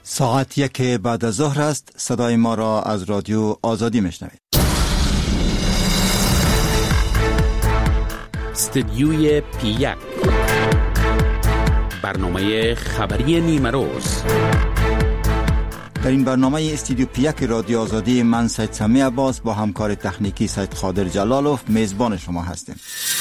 ساعت 1 بعد از ظهر است. صدای ما را از رادیو آزادی میشنوید. استدیوی پی1 برنامه خبری نیمه روز. در این برنامه استودیو پی1 رادیو آزادی من سید سمی عباس با همکار تکنیکی سید خادر جلالوف میزبان شما هستیم.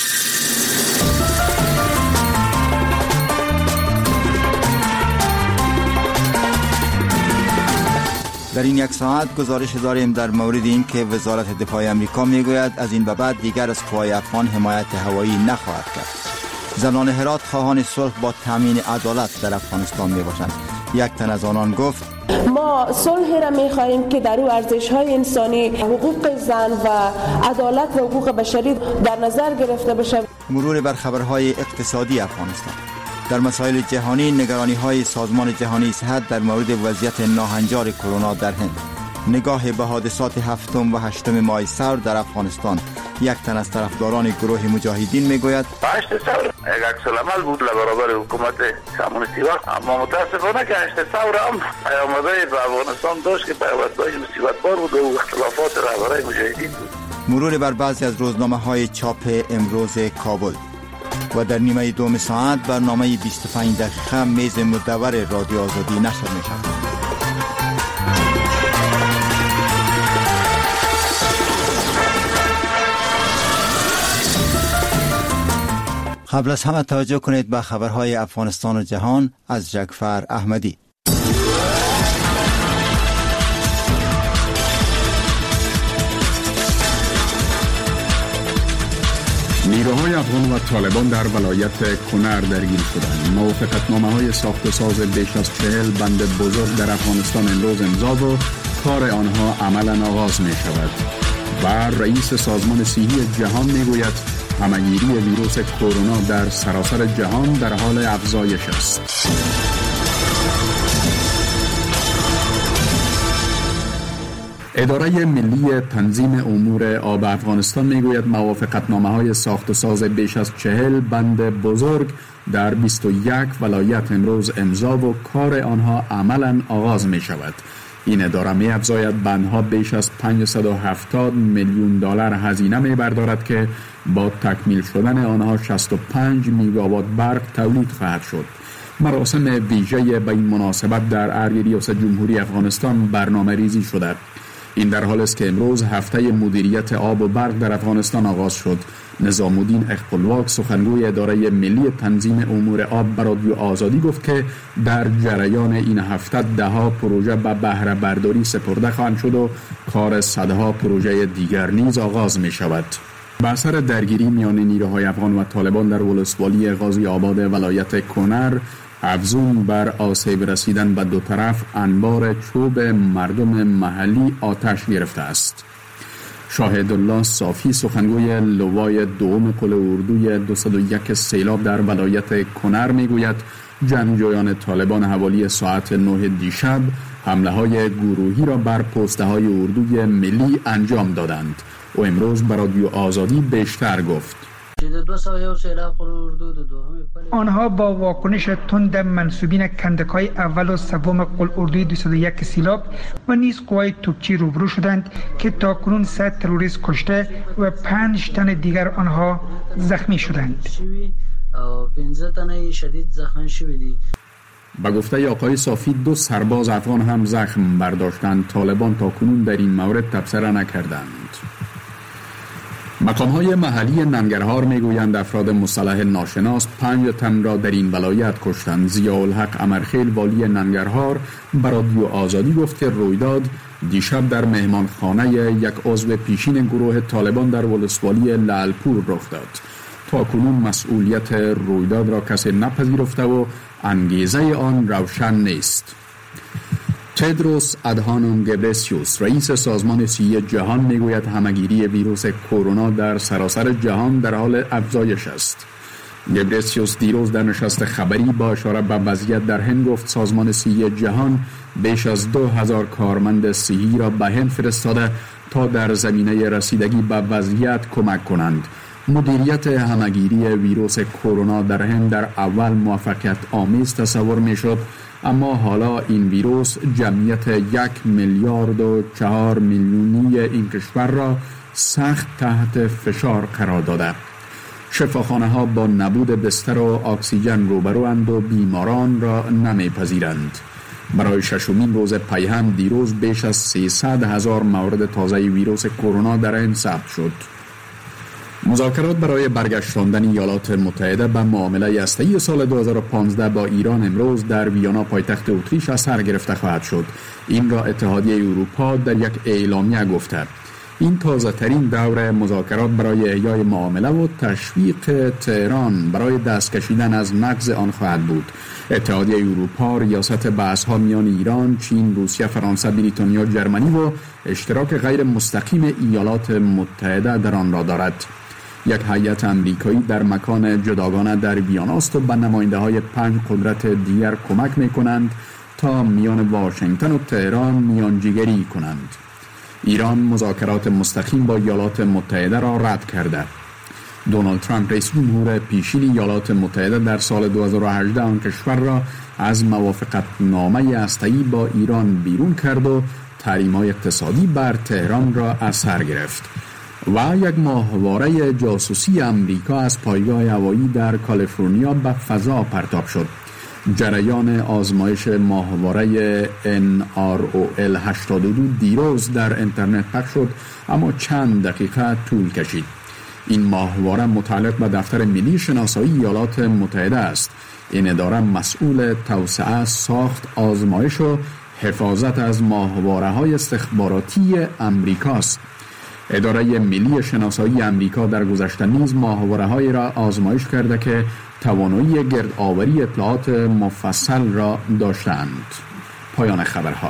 در این یک ساعت گزارش داریم در مورد این که وزارت دفاع امریکا میگوید از این به بعد دیگر از قوای افغان حمایت هوایی نخواهد کرد. زنان هرات خواهان صلح با تامین عدالت در افغانستان میباشند. یک تن از آنان گفت ما صلح را می‌خواهیم که در او ارزش‌های انسانی، حقوق زن و عدالت و حقوق بشری در نظر گرفته بشه. مرور بر خبرهای اقتصادی افغانستان. در مسائل جهانی نگرانی‌های سازمان جهانی صحت در مورد وضعیت ناهنجار کرونا در هند. نگاه به حادثات 7 و 8 ماه سور در افغانستان. یک تن از طرفداران گروه مجاهدین میگوید 8 سور یک عکس‌العمل بود برابر حکومت کمونیستی وقت، اما متاسفانه که 8 سور هم پیامدهای به افغانستان داشت که پیامدهای مصیبت‌بار بود و اختلافات رهبرای مجاهدین بود. مرور بر بعضی از روزنامه‌های چاپ امروز کابل. و در نیمه دوم ساعت برنامه 25 دقیقه میز مدور رادیو آزادی نشر می شود. قبل از همه توجه کنید به خبرهای افغانستان و جهان از جعفر احمدی. نیروهای افغان و طالبان در ولایت کنر درگیر شدند. موافقتنامه‌های ساخت و ساز بیش از 40 بند بزرگ در افغانستان امروز امضا و کار آنها عملاً آغاز می شود. و رئیس سازمان صحی جهان می گوید همه‌گیری ویروس کرونا در سراسر جهان در حال افزایش است. اداره ملی تنظیم امور آب افغانستان میگوید موافقتنامه‌های ساخت و ساز بیش از 40 بند بزرگ در 21 ولایت امروز امضا و کار آنها عملاً آغاز می شود. این اداره می افزاید بندها بیش از 570 میلیون دلار هزینه می بردارد که با تکمیل شدن آنها 65 میگاوات برق تولید خواهد شد. مراسم ویژه به این مناسبت در ریاست جمهوری افغانستان برنامه ریزی شده. این در حال است که امروز هفته مدیریت آب و برق در افغانستان آغاز شد. نظام الدین اخپلواک سخنگوی اداره ملی تنظیم امور آب به رادیو آزادی گفت که در جریان این هفته دهها پروژه به بهره برداری سپرده خواهند شد و کار صدها پروژه دیگر نیز آغاز می شود. به اثر درگیری میان نیروهای افغان و طالبان در ولسوالی غازی آباد ولایت کنر، افزون بر آسیب رسیدن به دو طرف، انبار چوب مردم محلی آتش گرفته است. شاهد الله صافی سخنگوی لوای دوم قل اردوی 201 سیلاب در ولایت کنر میگوید جنگجویان طالبان حوالی ساعت 9 دیشب حمله های گروهی را بر پسته های اردوی ملی انجام دادند و امروز بر رادیو آزادی بیشتر گفت. آنها با واکنش تند منسوبین کندک‌های اول و سوم قل اردوی 201 سیلاب و نیز قوای توپچی روبرو شدند که تاکنون 100 تروریست کشته و 5 تن دیگر آنها زخمی شدند. با گفته آقای صافی 2 سرباز افغان هم زخم برداشتند. طالبان تاکنون در این مورد تبصره نکردند. مقام‌های محلی ننگرهار میگویند افراد مسلح ناشناس 5 تن را در این ولایت کشتند. ضیاءالحق امرخیل والی ننگرهار به رادیو آزادی گفت که رویداد دیشب در مهمانخانه یک عضو پیشین گروه طالبان در ولسوالی لعلپور رخ داد. تاکنون مسئولیت رویداد را کسی نپذیرفته و انگیزه آن روشن نیست. تدروس ادهانوم گبرسیوس رئیس سازمان صحی جهان میگوید همه‌گیری ویروس کرونا در سراسر جهان در حال افزایش است. گبرسیوس دیروز در نشست خبری با اشاره به وضعیت در هند گفت سازمان صحی جهان بیش از 2000 کارمند صحی را به هند فرستاده تا در زمینه رسیدگی به وضعیت کمک کنند. مدیریت همه‌گیری ویروس کرونا در هند در اول موفقیت آمیز تصور میشد، اما حالا این ویروس جمعیت 1.4 میلیونی این کشور را سخت تحت فشار قرار داده. شفاخانه ها با نبود بستر و اکسیژن روبروند و بیماران را نمیپذیرند. برای ششمین روز پی هم دیروز بیش از 300,000 مورد تازه ویروس کرونا در این ثبت شد. مذاکرات برای برگشتاندن ایالات متحده به معامله هسته‌ای سال 2015 با ایران امروز در ویانا پایتخت اتریش از سر گرفته خواهد شد. این را اتحادیه اروپا در یک اعلامیه گفته. این تازه ترین دور مذاکرات برای احیای معامله و تشویق تهران برای دست کشیدن از نقض آن خواهد بود. اتحادیه اروپا ریاست بحث‌ها میان ایران، چین، روسیه، فرانسه، بریتانیا، جرمنی و اشتراک غیر مستقیم ایالات متحده در آن را دارد. یک هیئت امریکایی در مکان جداگانه در ویانا است و به نماینده‌های 5 قدرت دیگر کمک می‌کنند تا میان واشنگتن و تهران میانجیگری کنند. ایران مذاکرات مستقیم با ایالات متحده را رد کرده. دونالد ترامپ رئیس جمهور پیشین ایالات متحده در سال 2018 آن کشور را از موافقتنامه هسته‌ای با ایران بیرون کرد و تحریم‌های اقتصادی بر تهران را از سر گرفت و یک ماهواره جاسوسی امریکا از پایگاه هوایی در کالیفرنیا به فضا پرتاب شد. جریان آزمایش ماهواره NROL 82 دیروز در اینترنت پخش شد، اما چند دقیقه طول کشید. این ماهواره متعلق به دفتر ملی شناسایی ایالات متحده است. این اداره مسئول توسعه، ساخت، آزمایش و حفاظت از ماهواره‌های استخباراتی امریکاست. اداره ملی شناسایی امریکا در گذشته نیز ماهواره‌هایی را آزمایش کرده که توانایی گردآوری اطلاعات مفصل را داشتند. پایان خبرها.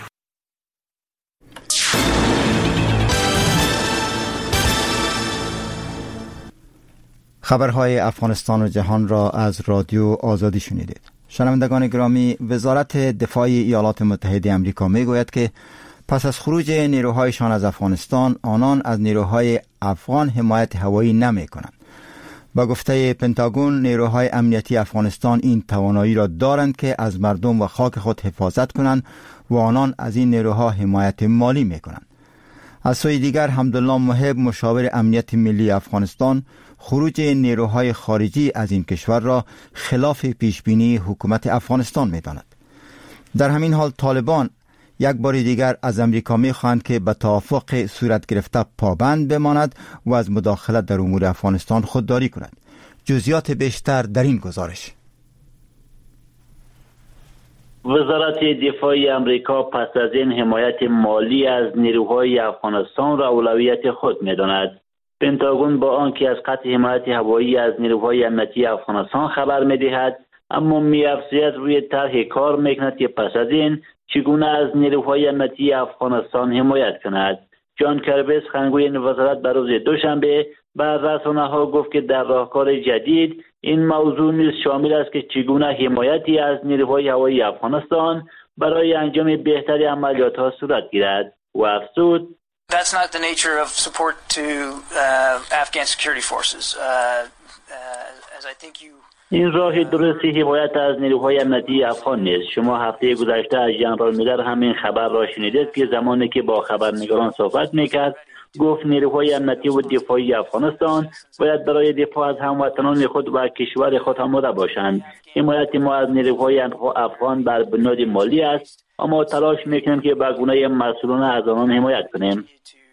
خبرهای افغانستان و جهان را از رادیو آزادی شنیدید. شنوندگان گرامی، وزارت دفاع ایالات متحده آمریکا میگوید که پس از خروج نیروهایشان از افغانستان، آنان از نیروهای افغان حمایت هوایی نمی کنند. با گفته پنتاگون، نیروهای امنیتی افغانستان این توانایی را دارند که از مردم و خاک خود حفاظت کنند و آنان از این نیروها حمایت مالی می کنند. از سوی دیگر، حمدالله محب، مشاور امنیت ملی افغانستان، خروج نیروهای خارجی از این کشور را خلاف پیشبینی حکومت افغانستان می داند. در همین حال طالبان یک بار دیگر از امریکا می خواهند که به توافق صورت گرفته پابند بماند و از مداخلت در امور افغانستان خودداری کند. جزئیات بیشتر در این گزارش. وزارت دفاع امریکا پس از این حمایت مالی از نیروهای افغانستان را اولویت خود می داند. پنتاگون با آنکه از قطع حمایت هوایی از نیروهای امنیتی افغانستان خبر می دهد، اما می افزاید روی طرح کار می کند که پس از این چگونه از نیروهای امنیتی افغانستان حمایت کند. جان کربی، سخنگوی این وزارت، به روز دوشنبه به رسانه‌ها گفت که در راهکار جدید این موضوع نیز شامل است که چگونه حمایتی از نیروهای هوایی افغانستان برای انجام بهتر عملیات‌ها صورت گیرد و افزود: That's not the nature of support to Afghan security forces. As I think you این راه درستی حمایت از نیروهای امنیتی افغان نیست. شما هفته گذشته از ژنرال میلر همین خبر را شنیدید که زمانی که با خبرنگاران صحبت میکرد گفت نیروهای امنیتی و دفاعی افغانستان باید برای دفاع از هموطنان خود و کشور خود آماده باشند. حمایت ما از نیروهای افغان بر بنیاد مالی است، اما تلاش میکنیم که به گونه مسئولانه از آنان حمایت کنیم.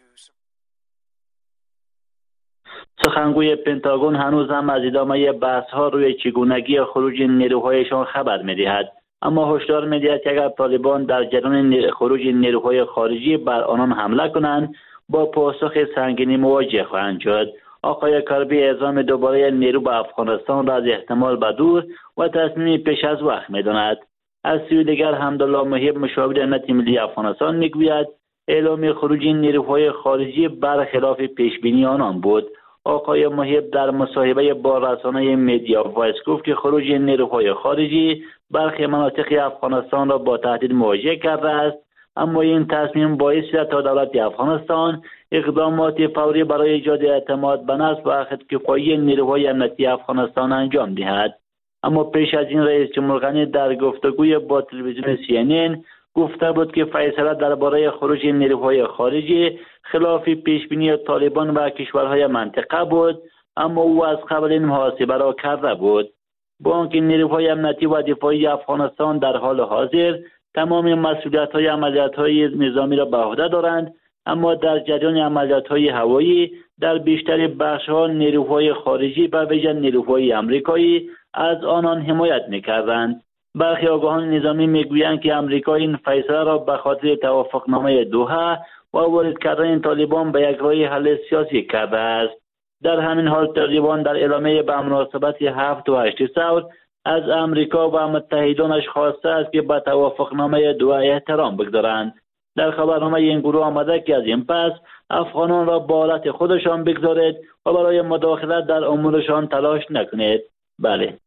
سخنگوی پنتاگون هنوز هم از ادامه بحث‌ها روی چگونگی خروج نیروهایشان خبر می‌دهد، اما هشدار می‌دهد که اگر طالبان در جریان خروج نیروهای خارجی بر آنان حمله کنند، با پاسخ سنگینی مواجه خواهند شد. آقای کربی اعزام دوباره نیرو به افغانستان را از احتمال به دور و تصمیم پیش از وقت می‌داند. از سوی دیگر، حمدالله محب، مشاور امنیت ملی افغانستان، می‌گوید اعلام خروج نیروهای خارجی برخلاف پیشبینی آنان بود. آقای محب در مصاحبه با رسانه مدیا وایس گفت که خروج نیروهای خارجی برخی مناطق افغانستان را با تهدید مواجه کرده است، اما این تصمیم باعث شد تا دولت افغانستان اقدامات فوری برای ایجاد اعتماد به نفس و خودکفایی نیروهای امنیتی افغانستان انجام دهد. اما پیش از این رئیس جمهور غنی در گفتگوی با تلویزیون CNN گفته بود که فیصله درباره خروج نیروهای خارجی خلاف پیشبینی طالبان و کشورهای منطقه بود، اما او از قبل این محاسبه را کرده بود. با آنکه نیروهای امنیتی و دفاعی افغانستان در حال حاضر تمام مسئولیت‌های عملیات‌های نظامی را به عهده دارند، اما در جریان عملیات‌های هوایی در بیشتر بخش‌ها نیروهای خارجی به ویژه نیروهای آمریکایی از آنان حمایت می‌کردند. برخی آگاهان نظامی می‌گویند که آمریکا این فیصله را به خاطر توافقنامه دوحه و وارد کردن طالبان به یک راه حل سیاسی کرده است. در همین حال طالبان در اعلامیه به مناسبت 7 و 8 ثور از آمریکا و متحدانش خواسته است که به توافقنامه دوحه احترام بگذارند. در خبرنامه این گروه آمده که از این پس افغانان را به حالت خودشان بگذارید و برای مداخلت در امورشان تلاش نکنید. بله.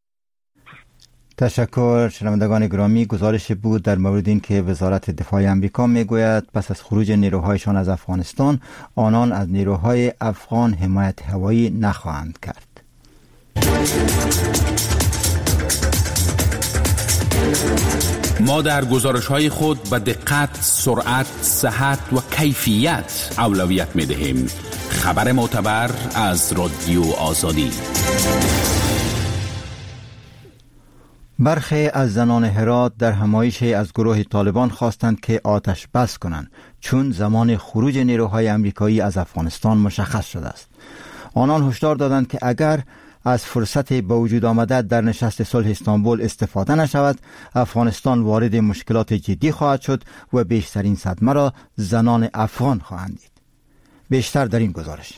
تشکر. شنوندگان گرامی، گزارش بود در مورد این که وزارت دفاع آمریکا میگوید پس از خروج نیروهایشان از افغانستان آنان از نیروهای افغان حمایت هوایی نخواهند کرد. ما در گزارش‌های خود به دقت، سرعت، صحت و کیفیت اولویت می‌دهیم. خبر معتبر از رادیو آزادی. برخی از زنان هرات در همایشی از گروه طالبان خواستند که آتش بس کنند چون زمان خروج نیروهای آمریکایی از افغانستان مشخص شده است. آنان هشدار دادند که اگر از فرصت به وجود آمده در نشست صلح استانبول استفاده نشود، افغانستان وارد مشکلات جدی خواهد شد و بیشترین صدمه را زنان افغان خواهند دید. بیشتر در این گزارش.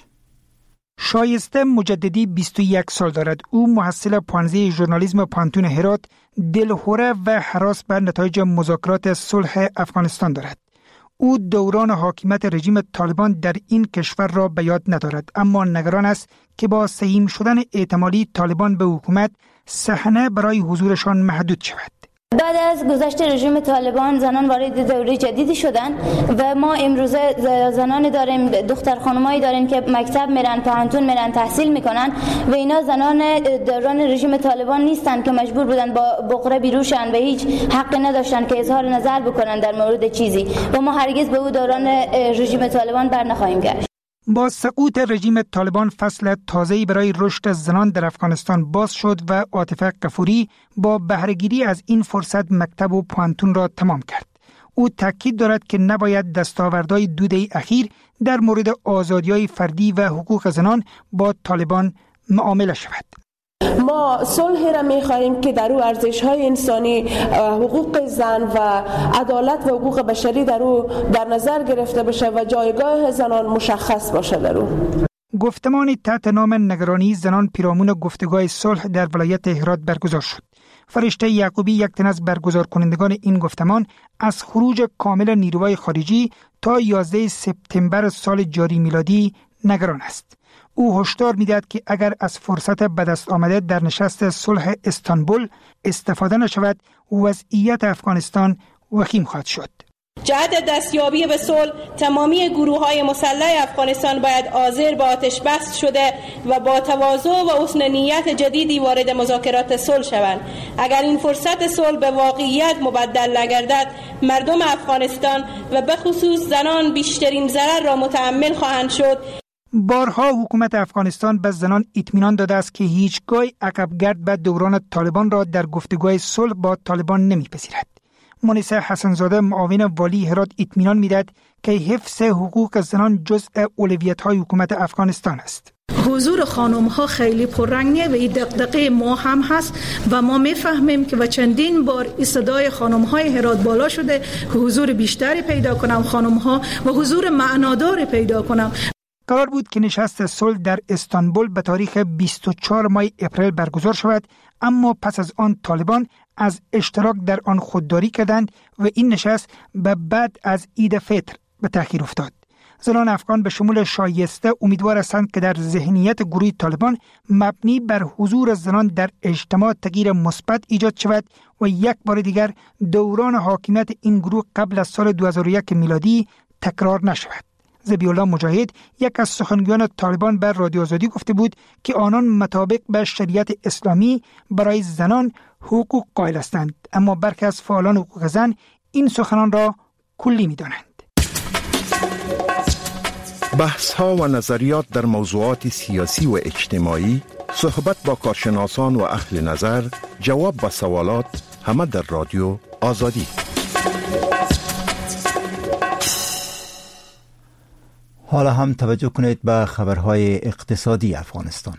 شایسته مجددی 21 سال دارد. او محصل پانزه ژورنالیسم پانتون هرات دلهوره و هراس بر نتایج مذاکرات صلح افغانستان دارد. او دوران حاکمیت رژیم طالبان در این کشور را به یاد ندارد، اما نگران است که با سهیم شدن احتمالی طالبان به حکومت صحنه برای حضورشان محدود شود. بعد از گذشت رژیم طالبان زنان وارد دوره جدیدی شدن و ما امروزه زنان داریم، دختر خانمایی داریم که مکتب میرن، پانتون میرن، تحصیل میکنن و اینا زنان دوران رژیم طالبان نیستن که مجبور بودن با بقره بیروشن و هیچ حقی نداشتن که اظهار نظر بکنن در مورد چیزی و ما هرگز به او دوران رژیم طالبان بر نخواهیم گشت. با سقوط رژیم طالبان فصل تازه‌ای برای رشد زنان در افغانستان باز شد و عاطفه غفوری با بهره‌گیری از این فرصت مکتب و پانتون را تمام کرد. او تاکید دارد که نباید دستاوردهای 2 دهه اخیر در مورد آزادی‌های فردی و حقوق زنان با طالبان معامله شود. ما صلح را می‌خواهیم که در او ارزش‌های انسانی، حقوق زن و عدالت و حقوق بشری در نظر گرفته بشه و جایگاه زنان مشخص باشه در او. گفتمان تحت نام نگرانی زنان پیرامون گفتگوهای صلح در ولایت هرات برگزار شد. فرشته یعقوبی، یک تن از برگزار کنندگان این گفتمان، از خروج کامل نیروهای خارجی تا 11 سپتامبر سال جاری میلادی نگران است. او هشدار می‌دهد که اگر از فرصت به دست آمده در نشست صلح استانبول استفاده نشود، وضعیت افغانستان وخیم خواهد شد. جهت دستیابی به صلح تمامی گروه‌های مسلح افغانستان باید حاضر به آتش بس شده و با تواضع و حسن نیت جدیدی وارد مذاکرات صلح شوند. اگر این فرصت صلح به واقعیت مبدل نگردد، مردم افغانستان و به خصوص زنان بیشترین ضرر را متحمل خواهند شد. بارها حکومت افغانستان به زنان اطمینان داده است که هیچگاه عقبگرد به دوران طالبان را در گفتگوهای صلح با طالبان نمیپذیرد. مونس حسنزاده، معاون والی هرات، اطمینان میدهد که حفظ حقوق زنان جزء اولویت‌های حکومت افغانستان است. حضور خانم ها خیلی پررنگه و این دغدغه ما هم هست و ما میفهمیم که و چندین بار صدای خانم های هرات بالا شده که حضور بیشتری پیدا کنم خانم ها و حضور معنادار پیدا کنم. قرار بود که نشست صلح در استانبول به تاریخ 24 ماه اپریل برگزار شود، اما پس از آن طالبان از اشتراک در آن خودداری کردند و این نشست به بعد از عید فطر به تأخیر افتاد. زنان افغان به شمول شایسته امیدوار هستند که در ذهنیت گروه طالبان مبنی بر حضور زنان در اجتماع تغییر مثبت ایجاد شود و یک بار دیگر دوران حاکمیت این گروه قبل از سال 2001 میلادی تکرار نشود. ذبیح الله مجاهد، یک از سخنگویان طالبان بر رادیو آزادی گفته بود که آنان مطابق به شریعت اسلامی برای زنان حقوق قائل هستند، اما برخی از فعالان حقوق زن این سخنان را کلی می‌دانند. بحث‌ها و نظریات در موضوعات سیاسی و اجتماعی، صحبت با کارشناسان و اهل نظر، جواب به سوالات، همه در رادیو آزادی. حالا هم توجه کنید به خبرهای اقتصادی افغانستان.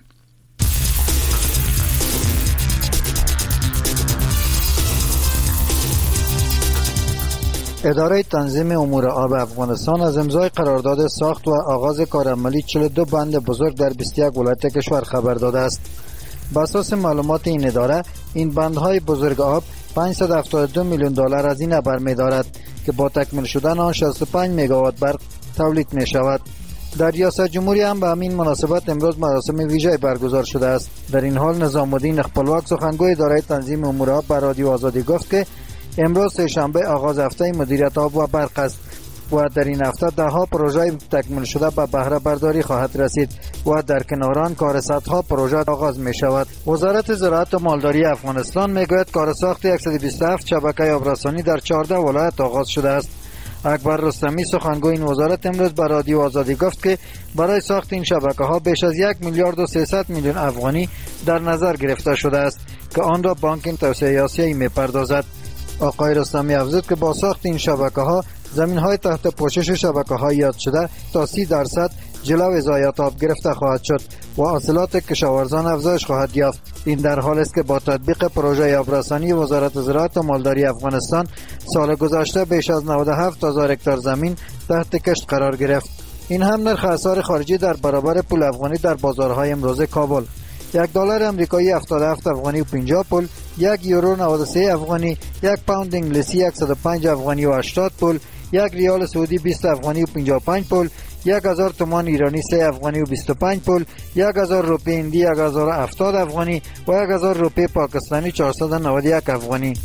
اداره تنظیم امور آب افغانستان از امضای قرارداد ساخت و آغاز کارعملی 42 بند بزرگ در 21 ولایت کشور خبر داده است. بر اساس معلومات این اداره، این بندهای بزرگ آب 572 میلیون دلار هزینه برمی‌دارد که با تکمیل شدن آن 65 مگاوات برق تولید می شود. در ریاست جمهوری هم به همین مناسبت امروز مراسم ویژه برگزار شده است. در این حال نظام الدین خپلواک، سخنگوی اداره تنظیم امور آب، به رادیو آزادی گفت که امروز سه‌شنبه آغاز هفته مدیریت آب و برق است و در این هفته ده‌ها پروژه تکمیل شده به بهره برداری خواهد رسید و در کنار آن کار صدها پروژه آغاز می شود. وزارت زراعت و مالداری افغانستان میگوید کار ساخت 127 شبکه آبرسانی در 14 ولایت آغاز شده است. اکبر رستمی، سخنگوی این وزارت، امروز به رادیو آزادی گفت که برای ساخت این شبکه‌ها بیش از 1 میلیارد و 300 میلیون افغانی در نظر گرفته شده است که آن را بانک توسعه آسیایی می‌پردازد. آقای رستمی افزود که با ساخت این شبکه‌ها زمین‌های تحت پوشش شبکه‌های یاد شده تا 30% جلو ضایعات آب گرفته خواهد شد و حاصلات کشاورزان افزایش خواهد یافت. این در حالی است که با تطبیق پروژه آبرسانی وزارت زراعت و مالداری افغانستان سال گذشته بیش از 97,000 هکتار زمین تحت کشت قرار گرفت. این هم نرخ اسعار خارجی در برابر پول افغانی در بازارهای امروزه کابل: $1 امریکایی 77 افغانی و 50 پول، 1 یورو 93 افغانی، 1 پوند انگلیسی 105 افغانی و 80 پول، 1 ریال سعودی 20 افغانی و 55 پول، 1000 تومان ایرانی 3 افغانی و 25 پول، 1000 روپیه هندی 1070 افغانی و 1000 روپیه پاکستانی 491 افغانی.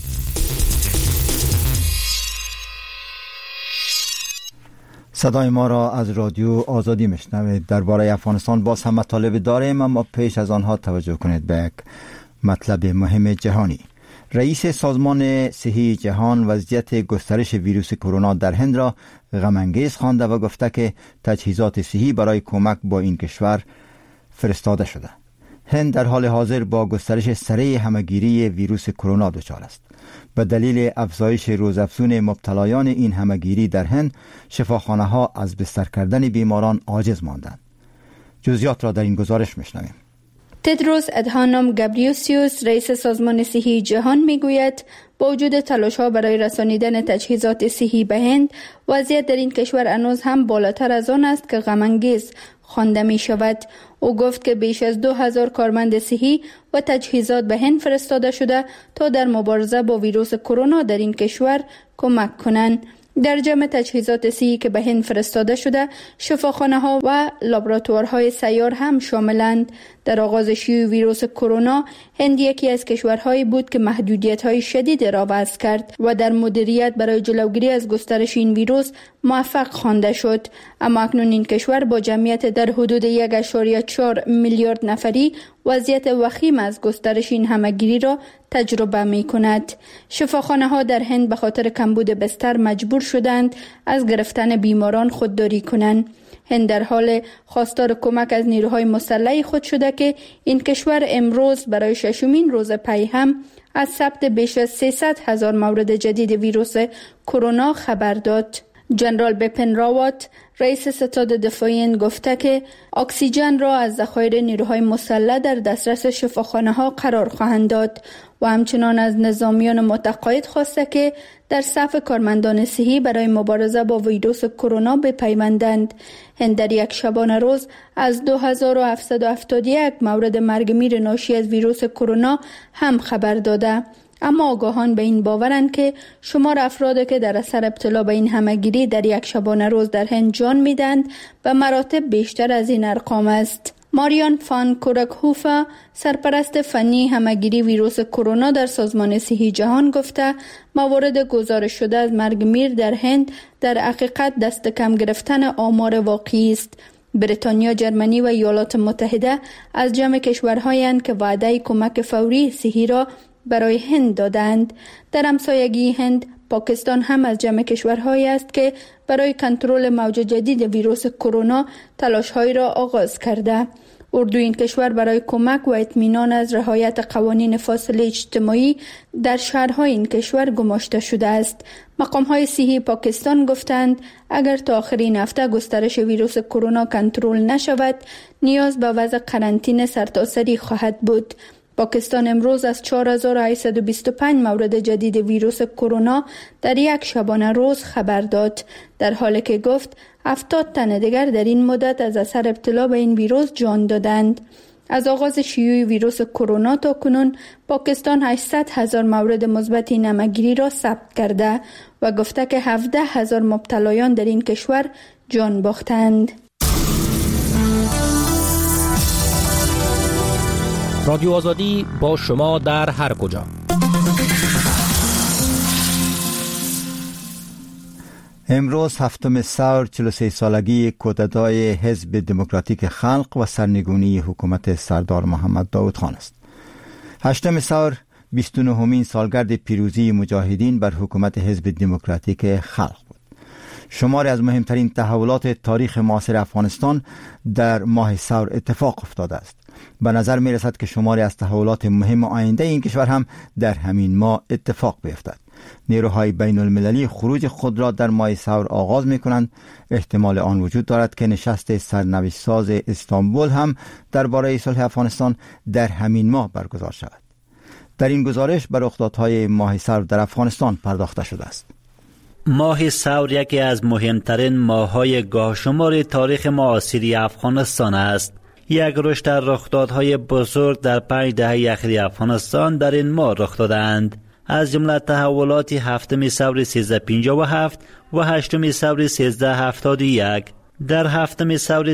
صدای ما را از رادیو آزادی میشنوید. درباره افغانستان باز هم مطالب داریم، اما پیش از آنها توجه کنید به یک مطلب مهم جهانی. رئیس سازمان صحی جهان وضعیت گسترش ویروس کرونا در هند را غم‌انگیز خوانده و گفته که تجهیزات صحی برای کمک با این کشور فرستاده شده. هند در حال حاضر با گسترش سریع همهگیری ویروس کرونا دچار است. به دلیل افزایش روزافزون مبتلایان این همهگیری در هند، شفاخانه‌ها از بستر کردن بیماران عاجز ماندند. جزئیات را در این گزارش میشنویم. تدروس ادهانوم گبریوسیوس، رئیس سازمان صحی جهان، میگوید با وجود تلاش‌ها برای رسانیدن تجهیزات صحی به هند، وضعیت در این کشور هنوز هم بالاتر از آن است که غم‌انگیز خوانده می شود. او گفت که بیش از 2000 کارمند صحی و تجهیزات به هند فرستاده شده تا در مبارزه با ویروس کرونا در این کشور کمک کنند. در جمع تجهیزات صحی که به هند فرستاده شده، شفاخانه‌ها و لابراتوارهای سیار هم شاملند. در آغاز شیوع ویروس کرونا، هند یکی از کشورهایی بود که محدودیت‌های شدید را وضع کرد و در مدیریت برای جلوگیری از گسترش این ویروس موفق خوانده شد. اما اکنون این کشور با جمعیت در حدود 1.4 میلیارد نفری وضعیت وخیم از گسترش این همهگیری را تجربه می کند. شفاخانه‌ها در هند به خاطر کمبود بستر مجبور شدند از گرفتن بیماران خودداری کنند. هند در حال خواستار کمک از نیروهای مسلح خود شده که این کشور امروز برای 6مین روز پی هم از ثبت بیش از 300,000 مورد جدید ویروس کرونا خبر داد. جنرال بپن راوت، رئیس ستاد دفاعی هند، گفته که اکسیژن را از ذخایر نیروهای مسلح در دسترس شفاخانه‌ها قرار خواهند داد و همچنان از نظامیان متقاعد خواسته که در صف کارمندان صحی برای مبارزه با ویروس کرونا بپیوندند. هند در یک شبانه روز از 2771 مورد مرگ میر ناشی از ویروس کرونا هم خبر داده. اما آگاهان به این باورند که شمار افرادی که در اثر ابتلا به این همهگیری در یک شبانه روز در هند جان میدند و مراتب بیشتر از این ارقام است. ماریان فان کورکهوفا سرپرست فنی همگیری ویروس کرونا در سازمان صحی جهان گفته موارد گزارش شده از مرگ میر در هند در حقیقت دست کم گرفتن آمار واقعی است. بریتانیا، جرمنی و ایالات متحده از جمع کشورهایند که وعده کمک فوری صحی را برای هند دادند. در همسایگی هند، پاکستان هم از جمع کشورهایی است که برای کنترل موج جدید ویروس کرونا تلاش‌هایی را آغاز کرده. اردو این کشور برای کمک و اطمینان از رعایت قوانین فاصله اجتماعی در شهرهای این کشور گماشته شده است. مقام‌های صحی پاکستان گفتند اگر تا آخر این هفته گسترش ویروس کرونا کنترل نشود، نیاز به وضع قرنطینه سرتاسری خواهد بود. پاکستان امروز از 4825 مورد جدید ویروس کرونا در یک شبانه روز خبر داد، در حالی که گفت 70 تن دیگر در این مدت از اثر ابتلا به این ویروس جان دادند. از آغاز شیوع ویروس کرونا تا کنون پاکستان 800,000 مورد مثبت نمگیری را ثبت کرده و گفته که 17,000 مبتلایان در این کشور جان باختند. رادیو آزادی با شما در هر کجا. امروز هفتم ثور 43 سالگی کودتای حزب دموکراتیک خلق و سرنگونی حکومت سردار محمد داود خان است. هشتم ثور 29مین سالگرد پیروزی مجاهدین بر حکومت حزب دموکراتیک خلق بود. شماری از مهمترین تحولات تاریخ معاصر افغانستان در ماه ثور اتفاق افتاده است. به نظر می رسد که شماری از تحولات مهم آینده این کشور هم در همین ماه اتفاق بیفتد. نیروهای بین المللی خروج خود را در ماه ثور آغاز می کنند. احتمال آن وجود دارد که نشست سرنوشت ساز استانبول هم درباره صلح افغانستان در همین ماه برگزار شود. در این گزارش بر رخدادهای ماه ثور در افغانستان پرداخته شده است. ماه ثور یکی از مهمترین ماه‌های گاهشمار تاریخ معاصر افغانستان است. یک رشد در رخدادهای بزرگ در 5 دهه اخیر افغانستان در این ماه رخ دادند. از جمله تحولات هفتم ثور 1357 و هشتم ثور 1371. در هفتم ثور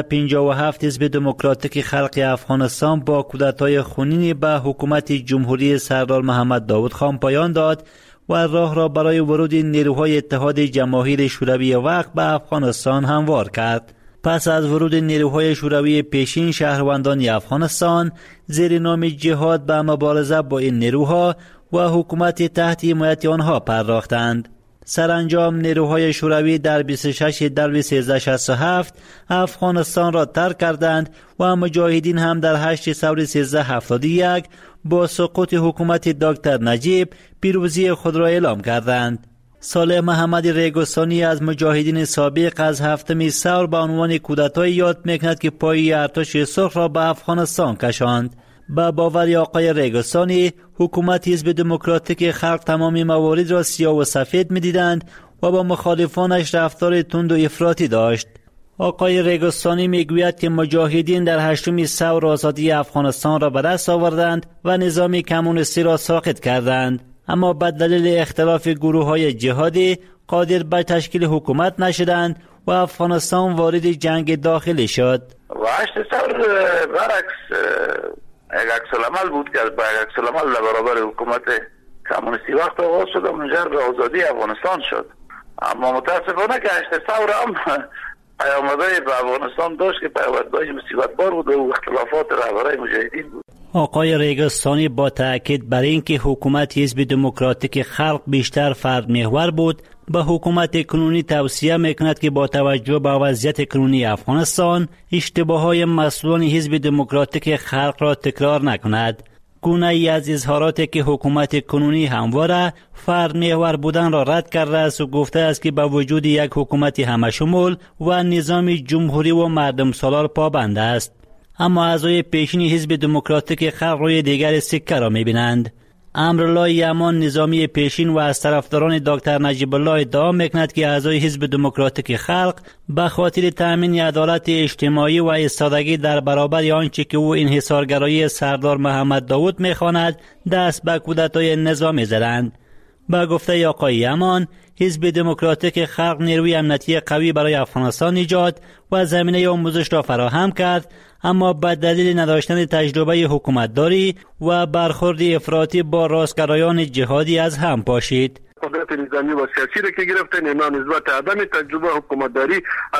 1357 حزب دموکراتیک خلق افغانستان با کودتای خونین به حکومت جمهوری سردار محمد داود خان پایان داد و راه را برای ورود نیروهای اتحاد جماهیر شوروی وقت به افغانستان هموار کرد. پس از ورود نیروهای شوروی پیشین، شهروندان افغانستان زیر نام جهاد به مبارزه با این نیروها و حکومت تحت حمایت آنها پرداختند. سرانجام نیروهای شوروی در 26 دلو 1367 افغانستان را ترک کردند و مجاهدین هم در 8 ثور 1371 با سقوط حکومت دکتر نجیب پیروزی خود را اعلام کردند. صالح محمد ریگستانی از مجاهدین سابق از هفتم ثور به عنوان کودتای یاد میکند که پای ارتش سرخ را به افغانستان کشاند. با باور آقای ریگستانی، حکومت حزب دموکراتیک خلق تمامی موارد را سیاه و سفید می‌دیدند و با مخالفانش رفتار تند و افراطی داشت. آقای ریگستانی میگوید که مجاهدین در هشتم ثور آزادی افغانستان را به دست آوردند و نظام کمونیستی را ساقط کردند، اما به دلیل اختلاف گروه‌های جهادی قادر به تشکیل حکومت نشدند و افغانستان وارد جنگ داخلی شد. و هشت ثور برعکس یک عکس‌العمل بود که با یک عکس‌العمل در برابر حکومت کمونیستی وقت آغاز شد و منجر به آزادی افغانستان شد. اما متاسفانه که هشت ثور هم پیامدهای به افغانستان داشت که پیامدهای مصیبت‌بار بود و اختلافات رهبرای مجاهدین بود. آقای ریگستانی با تأکید بر اینکه حکومت حزب دموکراتیک خلق بیشتر فرد محور بود، به حکومت کنونی توصیه میکند که با توجه به وضعیت کنونی افغانستان اشتباهات مسئولان حزب دموکراتیک خلق را تکرار نکند. گونه ای از اظهاراتی که حکومت کنونی همواره فرد محور بودن را رد کرده است و گفته است که با وجود یک حکومت همشمول و نظام جمهوری و مردم سالار پابند است. اما اعضای پیشین حزب دموکراتیک خلق روی دیگر سکه را می‌بینند. امرالله یمان نظامی پیشین و از طرفداران دکتر نجیب الله ادعا می‌کند که اعضای حزب دموکراتیک خلق به خاطر تأمین عدالت اجتماعی و ایستادگی در برابر آنچه که او انحصارگرایی سردار محمد داود می‌خواند دست به کودتای نظامی زدند. با گفته آقای یمان، حزب دموکراتیک خلق نیروی امنیتی قوی برای افغانستان ایجاد و زمینه آموزش را فراهم کرد، اما به دلیل نداشتن تجربه حکومتداری و برخورد افراطی با راستگرایان جهادی از هم پاشید. قدرت نظامی و سیاسی را که گرفتن، اینا نسبت عدم تجربه حکومتداری